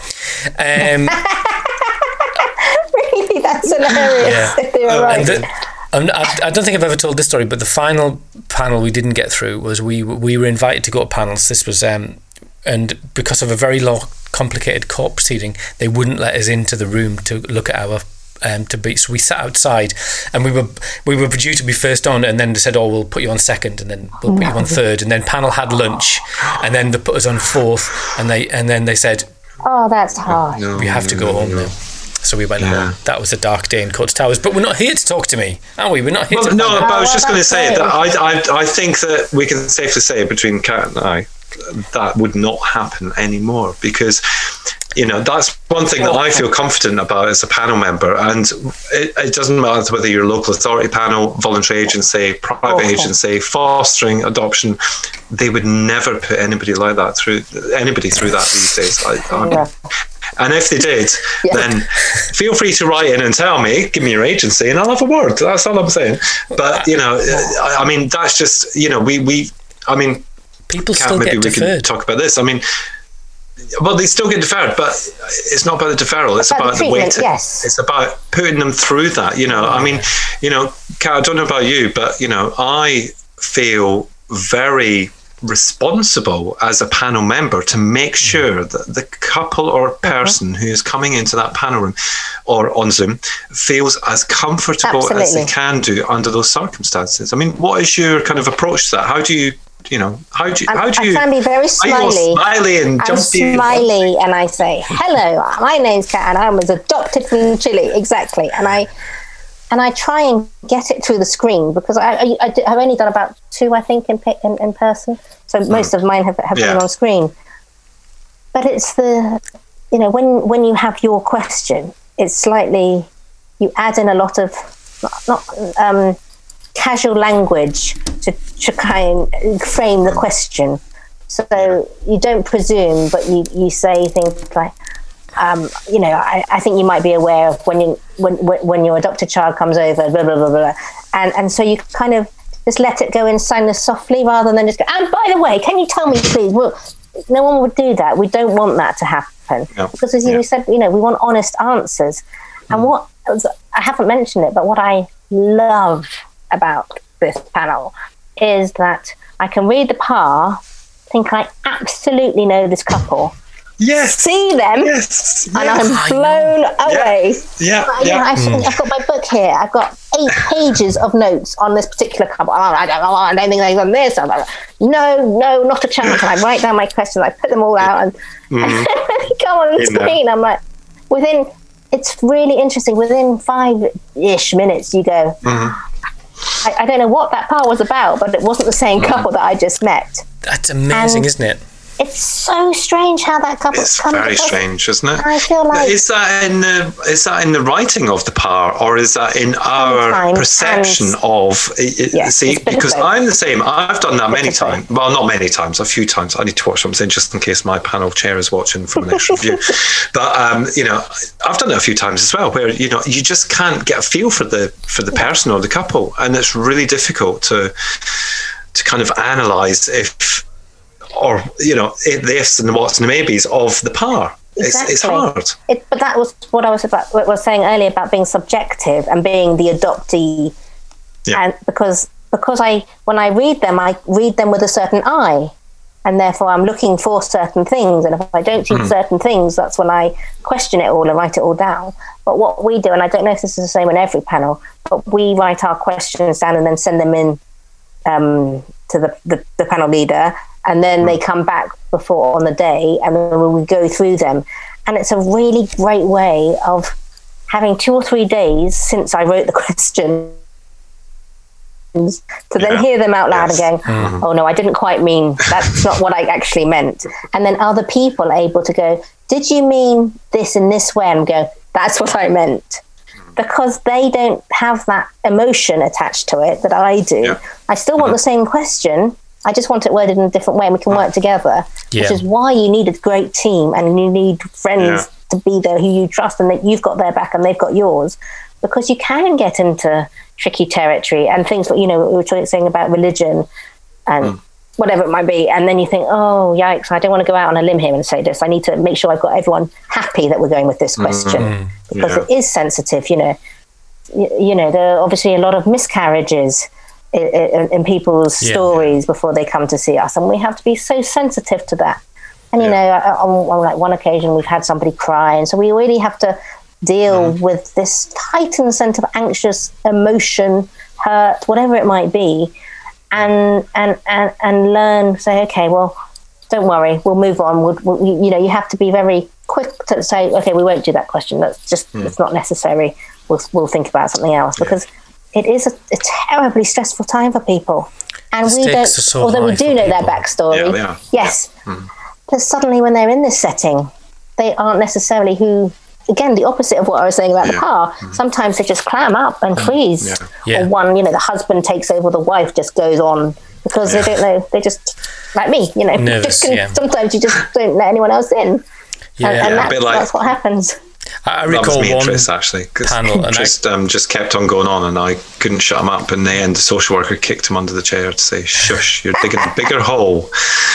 Really, that's hilarious. If they were right. I don't think I've ever told this story, but the final panel we didn't get through was we were invited to go to panels. This was and because of a very long, complicated court proceeding, they wouldn't let us into the room to look at our so we sat outside, and we were due to be first on, and then they said, we'll put you on second, and then we'll put you on third, and then panel had lunch, and then they put us on fourth, and then they said, that's harsh. We have to go home now. So we went home. That was a dark day in Coates Towers. But we're not here to talk to me, are we? We're not here to... No, but I was just going to say that I think that we can safely say, between Kat and I, that would not happen anymore, because, that's one thing that I feel confident about as a panel member. And it doesn't matter whether you're a local authority panel, voluntary agency, private agency, fostering, adoption, they would never put anybody through that these days. And if they did, then feel free to write in and tell me, give me your agency, and I'll have a word. That's all I'm saying. But, I mean, that's just, people Kat, still maybe get we deferred. can talk about this. I mean, well, they still get deferred, but it's not about the deferral. It's about the waiting. Yes. It's about putting them through that. I mean, Kat, I don't know about you, but, I feel very responsible as a panel member to make sure that the couple or person who is coming into that panel room or on Zoom feels as comfortable as they can do under those circumstances. I mean, what is your kind of approach to that? How do you I can be very smiley. And jumpy. I'm smiley, and I say, hello, my name's Kat, and I was adopted from Chile. Exactly. And I try and get it through the screen, because I've only done about 2, I think, in person. So most of mine have been on screen. But it's when you have your question, it's slightly, you add in a lot of not casual language to try and frame the question. So you don't presume, but you say things like, I think you might be aware of when your adopted child comes over, blah, blah, blah, blah. And so you kind of just let it go in softly, rather than just go, and by the way, can you tell me, please? Well, no one would do that. We don't want that to happen because, as you said, we want honest answers. And I haven't mentioned it, but what I love about this panel is that I can read the PAR, think I absolutely know this couple. Yes. See them, and I'm blown away. I've got my book here. I've got 8 pages of notes on this particular couple. I don't think they've done this. I'm like, no, not a chance. And I write down my questions. I put them all out and come on the screen. I'm like, it's really interesting. Within 5-ish minutes, you go, I don't know what that part was about, but it wasn't the same couple that I just met. That's amazing, isn't it? It's so strange how that couple It's very strange, isn't it? I feel like is that in the writing of the PAR, or is that in our perception of? See, because I'm the same. I've done that many times. Well, not many times. A few times. I need to watch something just in case my panel chair is watching from an extra view. But I've done it a few times as well, where you just can't get a feel for the person or the couple, and it's really difficult to kind of analyse the ifs and the whats and the maybes of the PAR. Exactly. It's hard. But that was what I was saying earlier about being subjective and being the adoptee. Yeah. And because when I read them with a certain eye, and therefore I'm looking for certain things. And if I don't see certain things, that's when I question it all and write it all down. But what we do, and I don't know if this is the same in every panel, but we write our questions down and then send them in to the panel leader. And then they come back before on the day, and then we go through them. And it's a really great way of having 2 or 3 days since I wrote the questions to then hear them out loud and going, oh no, I didn't quite mean, that's not what I actually meant. And then other people are able to go, did you mean this in this way? And go, that's what I meant. Because they don't have that emotion attached to it that I do. Yeah. I still want the same question. I just want it worded in a different way, and we can work together, which is why you need a great team and you need friends to be there who you trust and that you've got their back and they've got yours, because you can get into tricky territory and things like, we were saying about religion and whatever it might be. And then you think, oh, yikes, I don't want to go out on a limb here and say this. I need to make sure I've got everyone happy that we're going with this question because it is sensitive, there are obviously a lot of miscarriages in people's stories before they come to see us, and we have to be so sensitive to that. And on like one occasion we've had somebody cry, and so we really have to deal with this heightened sense of anxious emotion, hurt, whatever it might be, and learn, say, okay, well, don't worry, we'll move on. You have to be very quick to say, okay, we won't do that question, that's just it's not necessary, we'll think about something else, because it is a terribly stressful time for people. And we don't, although we do know their backstory, but suddenly when they're in this setting, they aren't necessarily who, again, the opposite of what I was saying about the PAR. Sometimes they just clam up and freeze. Or one, the husband takes over, the wife just goes on because they don't know, they just, like me, nervous, sometimes you just don't let anyone else in. And that's what happens. I recall one Tris, actually, panel, and Tris just kept on going on, and I couldn't shut him up. In the end, the social worker kicked him under the chair to say, "Shush, you're digging a bigger hole."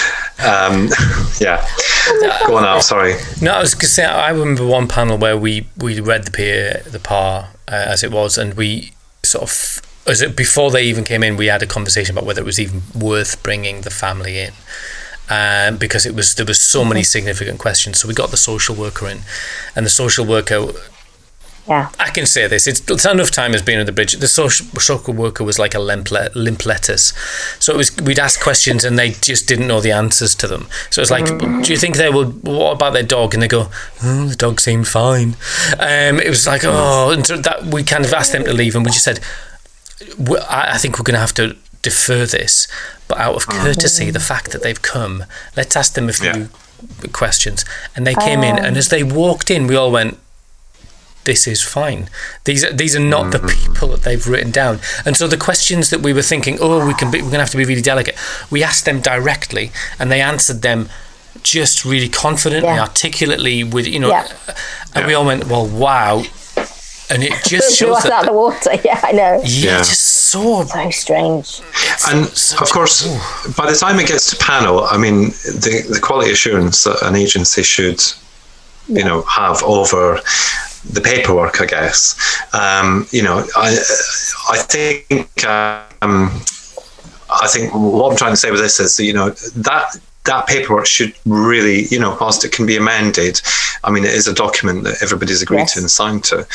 Go on, Al. Sorry. No, I was going to say, I remember one panel where we read the PAR as it was, and we sort of, before they even came in, we had a conversation about whether it was even worth bringing the family in. Because there was so many significant questions. So we got the social worker in, and the social worker, I can say this, it's enough time has been on the bridge. The social worker was like a limpletus. So it was, we'd ask questions and they just didn't know the answers to them. So it's like, do you think what about their dog? And they go, oh, the dog seemed fine. It was like, and so that we kind of asked them to leave, and we just said, I think we're going to have to defer this, but out of courtesy, the fact that they've come, let's ask them a few questions. And they came in, and as they walked in, we all went, this is fine. These are not the people that they've written down. And so the questions that we were thinking, we're going to have to be really delicate, we asked them directly, and they answered them just really confidently, articulately, with and we all went, well, wow. And it just shows that out of the water. Yeah, I know. Just so strange. And of course, by the time it gets to panel, I mean, the quality assurance that an agency should, have over the paperwork, I guess. I think what I'm trying to say with this is, that paperwork should really, whilst it can be amended, I mean, it is a document that everybody's agreed to and signed to.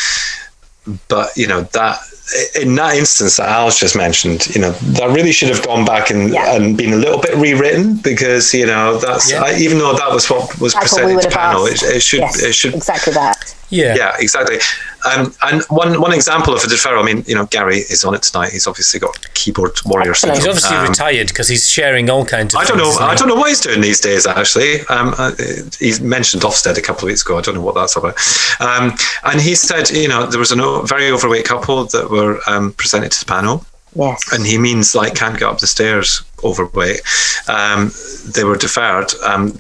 But, that in that instance that Al's just mentioned, that really should have gone back and been a little bit rewritten, because, that's even though that was what was presented to panel, it should exactly that. Yeah, exactly. And one example of a deferral, I mean, Gary is on it tonight. He's obviously got keyboard warrior syndrome. He's obviously retired, because he's sharing all kinds of I don't know what he's doing these days, actually. He mentioned Ofsted a couple of weeks ago. I don't know what that's about. And he said, there was a very overweight couple that were presented to the panel. Yes. And he means can't get up the stairs, overweight. They were deferred,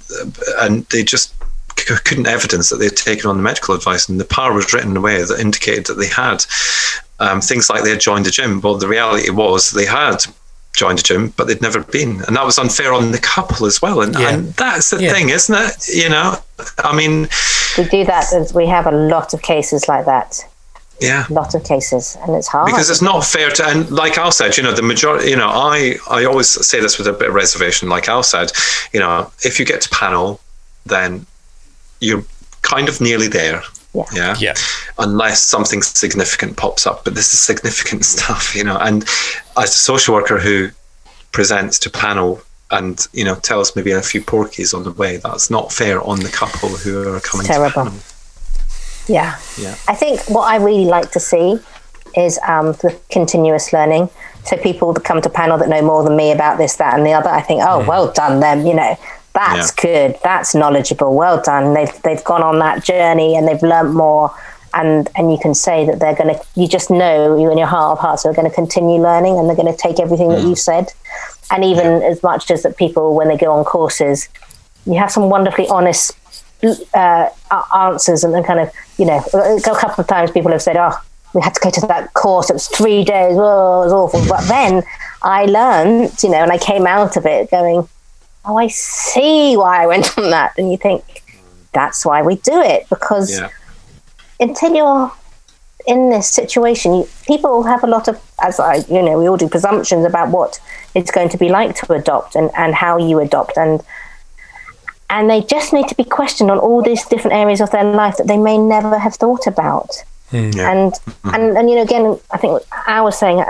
and they just couldn't evidence that they had taken on the medical advice, and the power was written in a way that indicated that they had things like they had joined a gym. Well, the reality was they had joined a gym, but they'd never been, and that was unfair on the couple as well. And that's the thing, isn't it? I mean, we do that. We have a lot of cases like that. Yeah, a lot of cases, and it's hard because it's not fair to. And like Al said, the majority. I always say this with a bit of reservation. Like Al said, if you get to panel, then you're kind of nearly there. Yeah. Unless something significant pops up, but this is significant stuff, And as a social worker who presents to panel and tells maybe a few porkies on the way, that's not fair on the couple who are coming. Terrible. To panel. Yeah. I think what I really like to see is the continuous learning. So people that come to panel that know more than me about this, that, and the other, I think, well done them. That's good. That's knowledgeable. Well done. They've gone on that journey and they've learnt more. And you can say that they're going to. You just know, you in your heart of hearts, are going to continue learning, and they're going to take everything that you've said. And even as much as that, people when they go on courses, you have some wonderfully honest answers, and then kind of a couple of times people have said, we had to go to that course. It was 3 days. Oh, it was awful. But then I learned, and I came out of it going, oh, I see why I went on that. And you think, that's why we do it. Because until you're in this situation, people have a lot of, we all do presumptions about what it's going to be like to adopt and how you adopt. And they just need to be questioned on all these different areas of their life that they may never have thought about. And again, I think I was saying,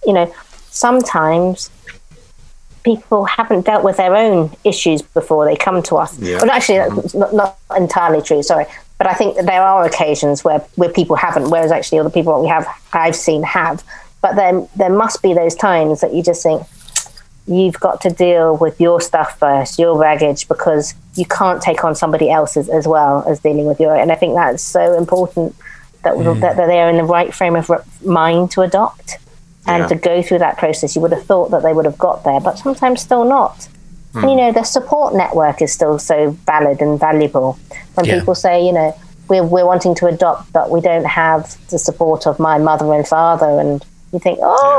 sometimes people haven't dealt with their own issues before they come to us. Well, actually, that's not entirely true, sorry. But I think that there are occasions where people haven't, whereas actually other people I've seen have. But then there must be those times that you just think, you've got to deal with your stuff first, your baggage, because you can't take on somebody else's as well as dealing with your. And I think that's so important that they're in the right frame of mind to adopt. And to go through that process. You would have thought that they would have got there, but sometimes still not. And, the support network is still so valid and valuable. When people say, we're wanting to adopt, but we don't have the support of my mother and father, and you think,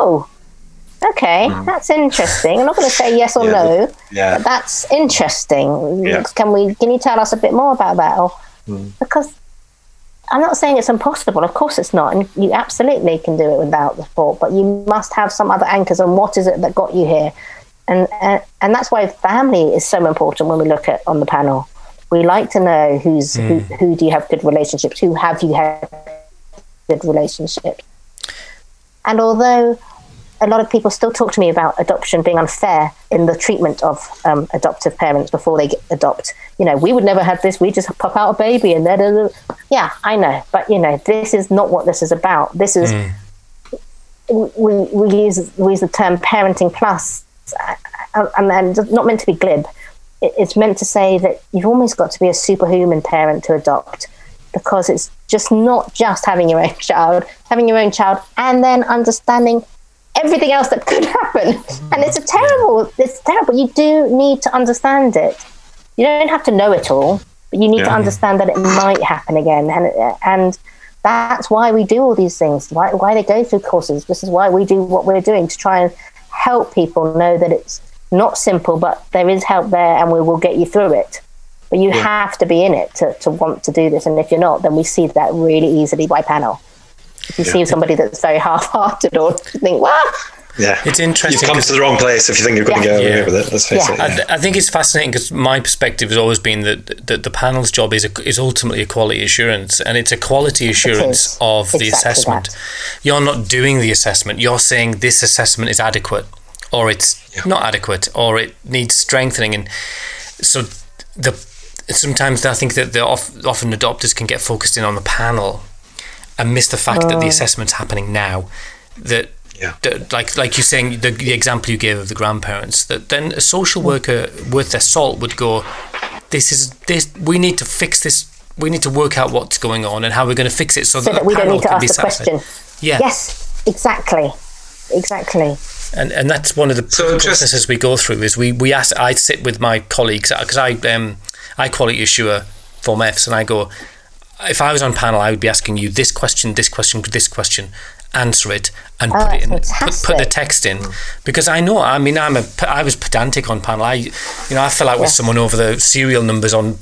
okay, that's interesting. I'm not going to say yes or no, but that's interesting. Can you tell us a bit more about that? Because I'm not saying it's impossible. Of course it's not. And you absolutely can do it without the support, but you must have some other anchors on what is it that got you here. And that's why family is so important when we look at on the panel. We like to know who do you have good relationships, who have you had good relationships. And although a lot of people still talk to me about adoption being unfair in the treatment of adoptive parents before they adopt. We would never have this. We just pop out a baby and then, I know. But, this is not what this is about. This is, we use the term parenting plus, and it's not meant to be glib. It's meant to say that you've almost got to be a superhuman parent to adopt, because it's just not just having your own child and then understanding everything else that could happen. And it's terrible. You do need to understand it. You don't have to know it all, but you need to understand that it might happen again. And that's why we do all these things, why they go through courses. This is why we do what we're doing, to try and help people know that it's not simple, but there is help there and we will get you through it. But you have to be in it to want to do this. And if you're not, then we see that really easily by panel. If you see somebody that's very half-hearted, or think, well... Yeah, it's interesting. You've come to the wrong place if you think you're going to get away with it. Let's face it. I think it's fascinating because my perspective has always been that the panel's job is ultimately a quality assurance, and it's a quality assurance of the assessment. That. You're not doing the assessment. You're saying this assessment is adequate, or it's not adequate, or it needs strengthening. And so sometimes I think that often adopters can get focused in on the panel and miss the fact that the assessment's happening now. That like you're saying, the example you gave of the grandparents, that then a social worker worth their salt would go, this we need to fix this, we need to work out what's going on and how we're going to fix it so that we don't need to ask the question. Yes, exactly. And that's one of the processes we go through, is we ask. I sit with my colleagues, because I quality assure Form Fs, and I go, if I was on panel, I would be asking you this question, answer it, and put it in, put the text in, because I know. I mean, I was pedantic on panel. I fell out with someone over the serial numbers on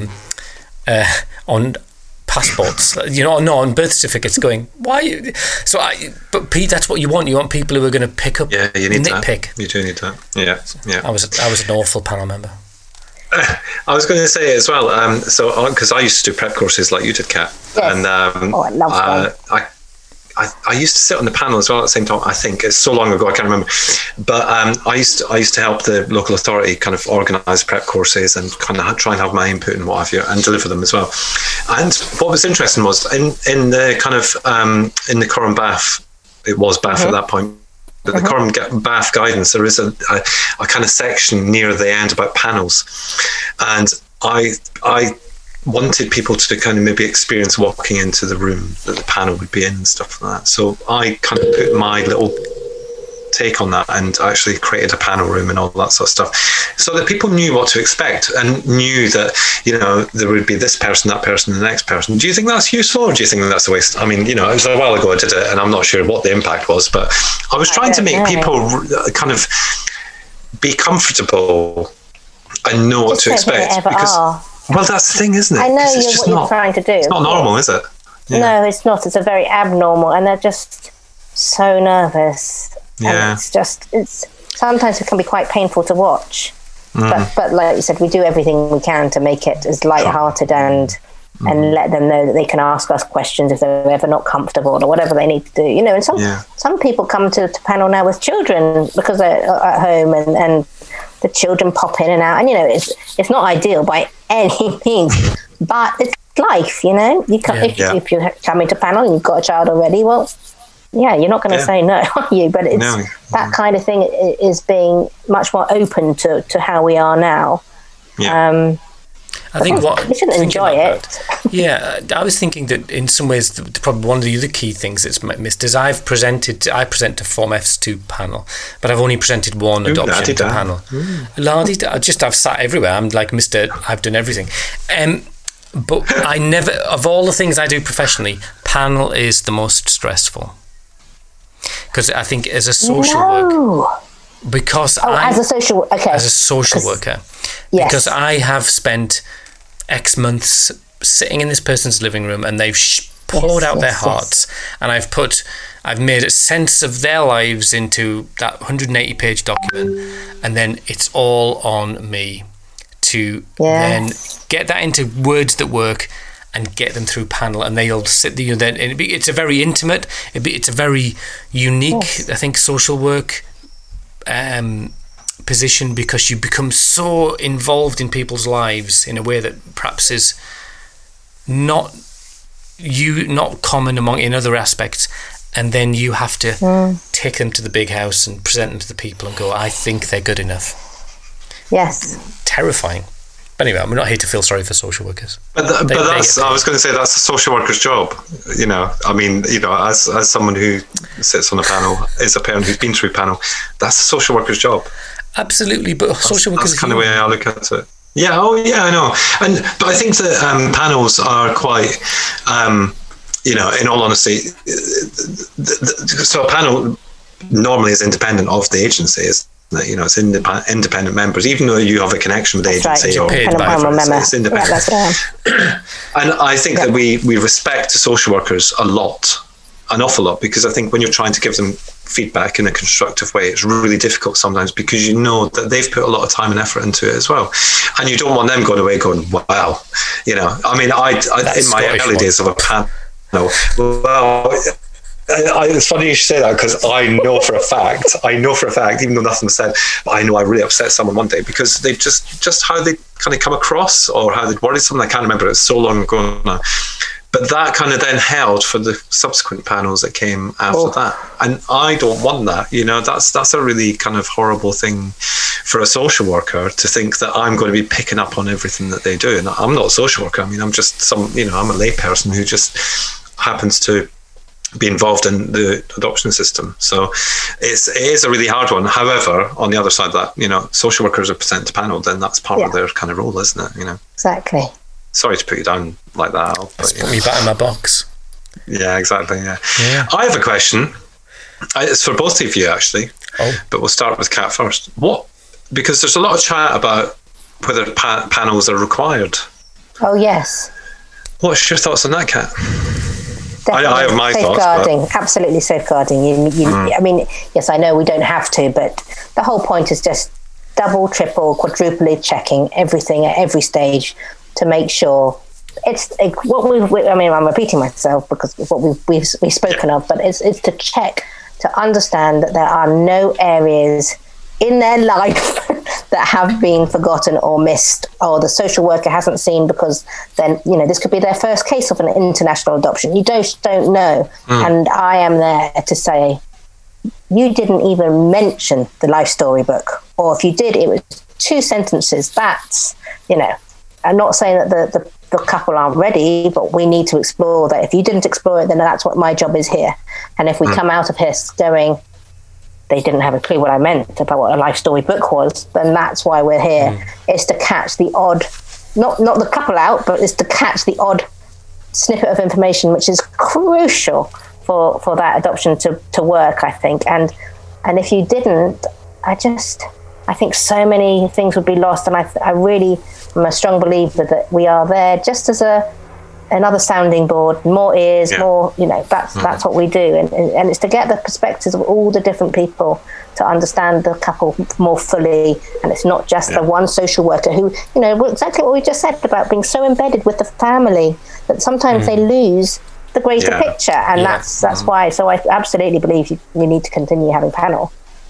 passports. On birth certificates. Going, why? So but Pete, that's what you want. You want people who are going to pick up. Yeah, you need nitpick. That. You do need that. Yeah. I was an awful panel member. I was going to say as well. Because I used to do prep courses like you did, Kat, and I love them. I used to sit on the panel as well at the same time. I think it's so long ago I can't remember, but I used to help the local authority kind of organise prep courses and kind of try and have my input and what have you, and deliver them as well. And what was interesting was in the kind of in the Coram Bath, it was Bath at that point, but the Coram Bath guidance, there is a kind of section near the end about panels, and I wanted people to kind of maybe experience walking into the room that the panel would be in and stuff like that. So I kind of put my little take on that and actually created a panel room and all that sort of stuff, so that people knew what to expect and knew that, there would be this person, that person, and the next person. Do you think that's useful, or do you think that's a waste? I mean, it was a while ago I did it, and I'm not sure what the impact was, but I was trying to make people kind of be comfortable and know what to expect, because... Well, that's the thing, isn't it? I know what you're trying to do. It's not normal, is it? Yeah. No, it's not. It's a very abnormal, and they're just so nervous. Yeah. And it's sometimes it can be quite painful to watch. But like you said, we do everything we can to make it as light-hearted and let them know that they can ask us questions if they're ever not comfortable or whatever they need to do. And some people come to panel now with children because they're at home, and the children pop in and out, and it's not ideal by any means, but it's life. If you're coming to panel and you've got a child already, well, you're not going to say no, are you? But it's that kind of thing is being much more open to how we are now. I think we shouldn't enjoy it. I was thinking that in some ways, probably one of the other key things that's missed is I present to Form Fs to panel, but I've only presented one adoption to panel. I've sat everywhere. I'm like I've done everything. But I never, of all the things I do professionally, panel is the most stressful. Because I think as a social worker, as a social worker, because I have spent X months sitting in this person's living room, and they've poured out their hearts, and I've made a sense of their lives into that 180-page document, and then it's all on me to then get that into words that work and get them through panel, and they'll sit there. Then it's a very intimate, it's a very unique, I think, social work position, because you become so involved in people's lives in a way that perhaps is not common in other aspects, and then you have to take them to the big house and present them to the people and go, I think they're good enough. Yes. Terrifying. But anyway, we're not here to feel sorry for social workers. But I was going to say that's a social worker's job. I mean, as someone who sits on a panel, is a parent who's been through panel, that's a social worker's job. Absolutely, but social workers... That's kind of the way I look at it. I know. But I think that panels are quite... you know, in all honesty, so a panel normally is independent of the agency, isn't it? You know, it's independent members, even though you have a connection with the agency or whatever, it's independent. And I think that we respect the social workers an awful lot, because I think when you're trying to give them feedback in a constructive way, it's really difficult sometimes, because you know that they've put a lot of time and effort into it as well, and you don't want them going away going, wow, you know. I mean, I in my early days of a panel, well, it's funny you should say that, because I know for a fact, even though nothing was said, I know I really upset someone one day because they just how they kind of come across or how they'd worried someone. I can't remember, it's so long ago now. But that kind of then held for the subsequent panels that came after that. And I don't want that. You know, that's a really kind of horrible thing for a social worker, to think that I'm going to be picking up on everything that they do. And I'm not a social worker. I mean, I'm just I'm a lay person who just happens to be involved in the adoption system. So it is a really hard one. However, on the other side of that, you know, social workers are present to panel, then that's part of their kind of role, isn't it? You know, exactly. Sorry to put you down like that, Al, but put me back in my box. Yeah, exactly. Yeah. I have a question. It's for both of you, actually. But we'll start with Kat first. Because there's a lot of chat about whether panels are required. Oh yes. What's your thoughts on that, Kat? I have my thoughts. Safeguarding, absolutely safeguarding. I mean, yes, I know we don't have to, but the whole point is just double, triple, quadruple checking everything at every stage, to make sure it's I'm repeating myself because of what we've spoken of, but it's to check, to understand that there are no areas in their life that have been forgotten or missed, or the social worker hasn't seen, because then, you know, this could be their first case of an international adoption. You don't know. And I am there to say, you didn't even mention the life story book, or if you did, it was 2 sentences. That's, you know, I'm not saying that the couple aren't ready, but we need to explore that. If you didn't explore it, then that's what my job is here. And if we come out of here going, they didn't have a clue what I meant about what a life story book was, then that's why we're here. It's to catch the odd, not the couple out, but it's to catch the odd snippet of information, which is crucial for that adoption to work, I think. And if you didn't, I think so many things would be lost. And I really am a strong believer that we are there just as another sounding board, more ears, more, you know, that's what we do. And it's to get the perspectives of all the different people, to understand the couple more fully. And it's not just the one social worker who, you know, exactly what we just said about being so embedded with the family that sometimes they lose the greater picture. And that's why. So I absolutely believe you need to continue having panel.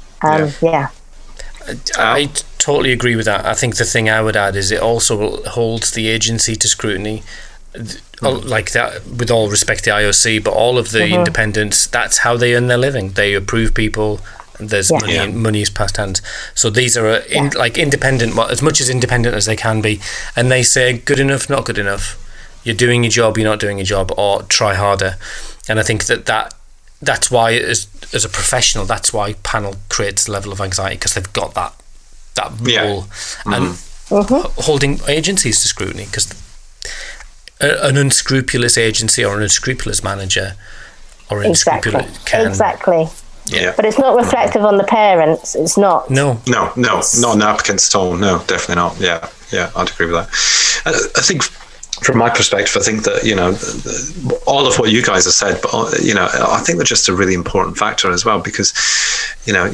I totally agree with that. I think the thing I would add is it also holds the agency to scrutiny, like that, with all respect to IOC, but all of the independents, that's how they earn their living. They approve people, and there's money is passed hands. So these are like independent, as much as independent as they can be, and they say good enough, not good enough. You're doing your job, you're not doing your job, or try harder. And I think that's why, as a professional, that's why panel creates a level of anxiety, because they've got that role and holding agencies to scrutiny, because an unscrupulous agency or an unscrupulous manager or unscrupulous exactly. But it's not reflective on the parents. It's not. No, not an applicant's at all. No, definitely not. Yeah, I'd agree with that. I think, from my perspective, I think that, you know, all of what you guys have said, but, you know, I think they're just a really important factor as well, because, you know,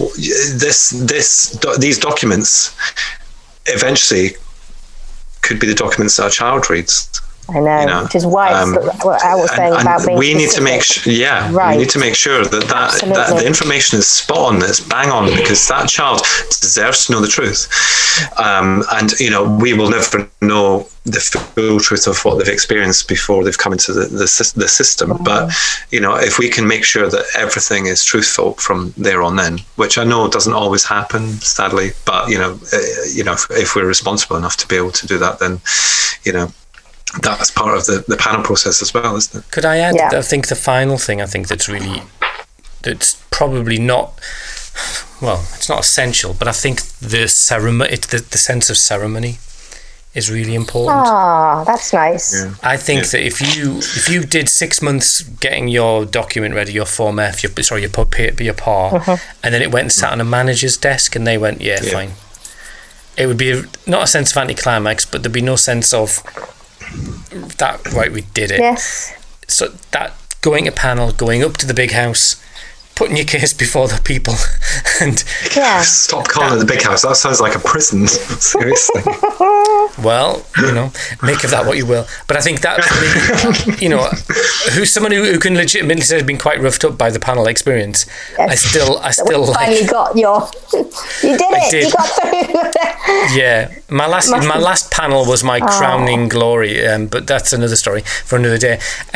these documents eventually could be the documents that a child reads. I know, you know, which is why what I was saying about being we need to make sure, we need to make sure that the information is spot on, that's bang on, because that child deserves to know the truth. And, you know, we will never know the full truth of what they've experienced before they've come into the system. But, you know, if we can make sure that everything is truthful from there on in, which I know doesn't always happen, sadly, but, you know, if we're responsible enough to be able to do that, then, you know, that's part of the panel process as well, isn't it? Could I add? I think the final thing, that's probably not, well, it's not essential, but I think the ceremony, it's the sense of ceremony. is really important. Ah, that's nice. Yeah. I think that if you did 6 months getting your document ready, your Form F, your PAR, and then it went and sat on a manager's desk and they went, fine. It would be not a sense of anticlimax, but there'd be no sense of that, right, we did it. Yes. So that going to panel, going up to the big house, putting your case before the people, and Stop calling it the big house. That sounds like a prison. Seriously. well, make of that what you will. But I think that for me, who's someone who can legitimately say has been quite roughed up by the panel experience. Yes. I still like. Finally got you did it. did. You got through. Yeah, my last panel was my crowning glory, but that's another story for another day.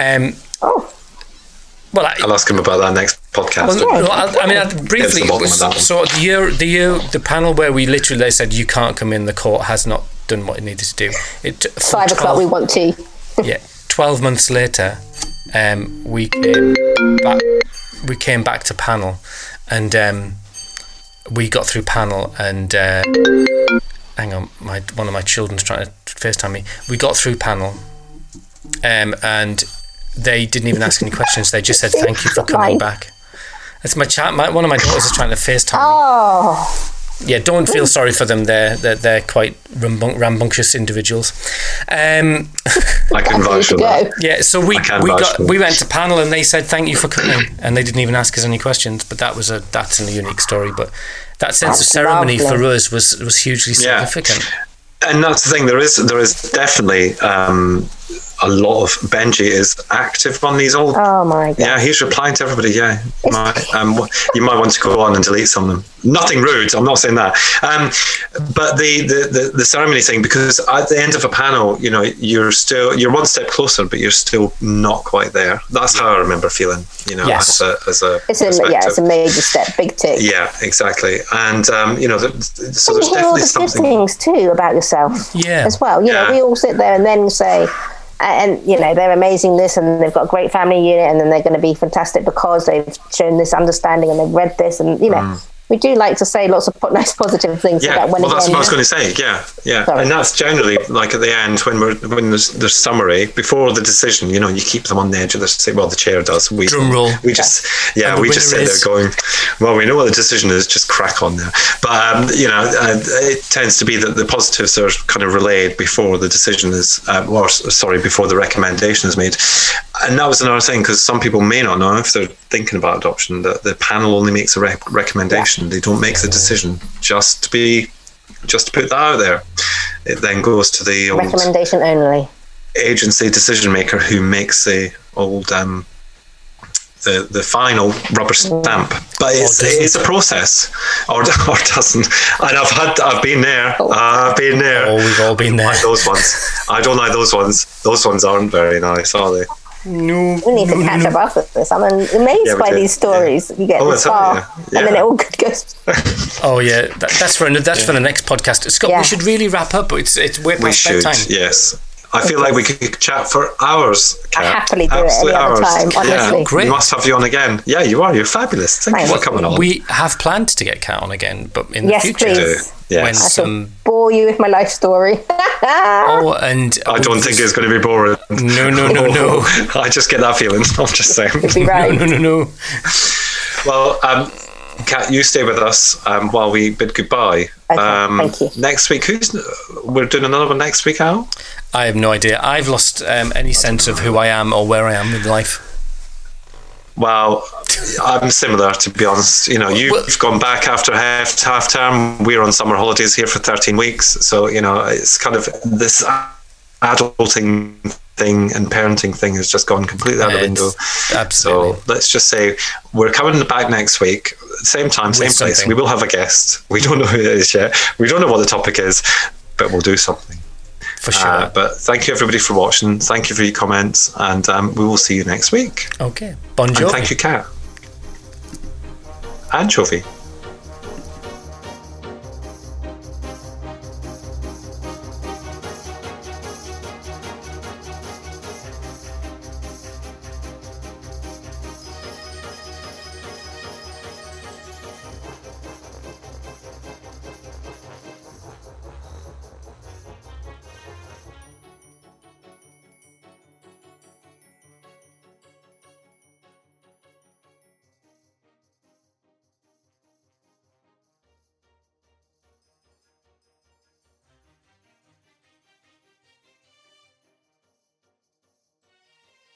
Well, I'll ask him about that next podcast. Briefly. So the panel where they said you can't come in, the court has not done what it needed to do. 5 o'clock. We want to. 12 months later, we came back to panel, and we got through panel, and hang on, one of my children's trying to FaceTime me. We got through panel, and they didn't even ask any questions. They just said thank you for coming back. It's my chat. One of my daughters is trying to FaceTime me. Yeah, don't feel sorry for them. They're quite rambunctious individuals. I can vouch for that. Yeah, so we went to panel and they said thank you for coming, and they didn't even ask us any questions. But that's a unique story. But that sense of ceremony for us was hugely significant. And that's the thing. There is definitely a lot of Benji is active on these old. Oh my god! Yeah, he's replying to everybody. Yeah, you might want to go on and delete some of them. Nothing rude. I'm not saying that. But the ceremony thing, because at the end of a panel, you're one step closer, but you're still not quite there. That's how I remember feeling. Yes. as a it's a major step, big tick. Yeah, exactly. And so there's you hear all the good things too about yourself. As well. We all sit there and then say. And they're amazing this, and they've got a great family unit, and then they're going to be fantastic because they've shown this understanding and they've read this, and we do like to say lots of nice positive things about when that's what I was going to say. Sorry. And that's generally like at the end when there's summary before the decision. You keep them on the edge of the seat. Well, the chair does. Drum roll. We just sit there going, well, we know what the decision is. Just crack on there. But it tends to be that the positives are kind of relayed before the decision is, before the recommendation is made. And that was another thing, because some people may not know, if they're thinking about adoption, that the panel only makes a recommendation. They don't make the decision. Just to put that out there. It then goes to the old recommendation only agency decision maker who makes the old the final rubber stamp. But it's a process, or doesn't. And I've been there. I've been there. Oh, we've all been there. Those ones. I don't like those ones. Those ones aren't very nice, are they? No. We need to catch up after this. I'm amazed by these stories. You get this far, and then it all goes. Oh yeah, that's for the next podcast. Scott, we should really wrap up. It's way past bedtime. Yes. I feel like we could chat for hours, Kat. I happily do it any other time, honestly. Great. We must have you on again. Yeah, you are. You're fabulous. Thank you for coming on. We have planned to get Kat on again, but in the future. Please. Yes. I shall bore you with my life story. And I don't think it's going to be boring. No. I just get that feeling. I'm just saying. You'd be right. No. Well, Kat, you stay with us while we bid goodbye. Okay, thank you. Next week, we're doing another one next week, Al? I have no idea. I've lost any sense of who I am or where I am in life. Well, I'm similar, to be honest. You've gone back after half term. We're on summer holidays here for 13 weeks. So, it's kind of this adulting thing and parenting thing has just gone completely out the window. Absolutely. So let's just say we're coming back next week, same time, same place. We will have a guest. We don't know who it is yet. We don't know what the topic is, but we'll do something. For sure. But thank you everybody for watching. Thank you for your comments, and we will see you next week. Okay. Bon Jovi. And thank you, Kat. Anchovy.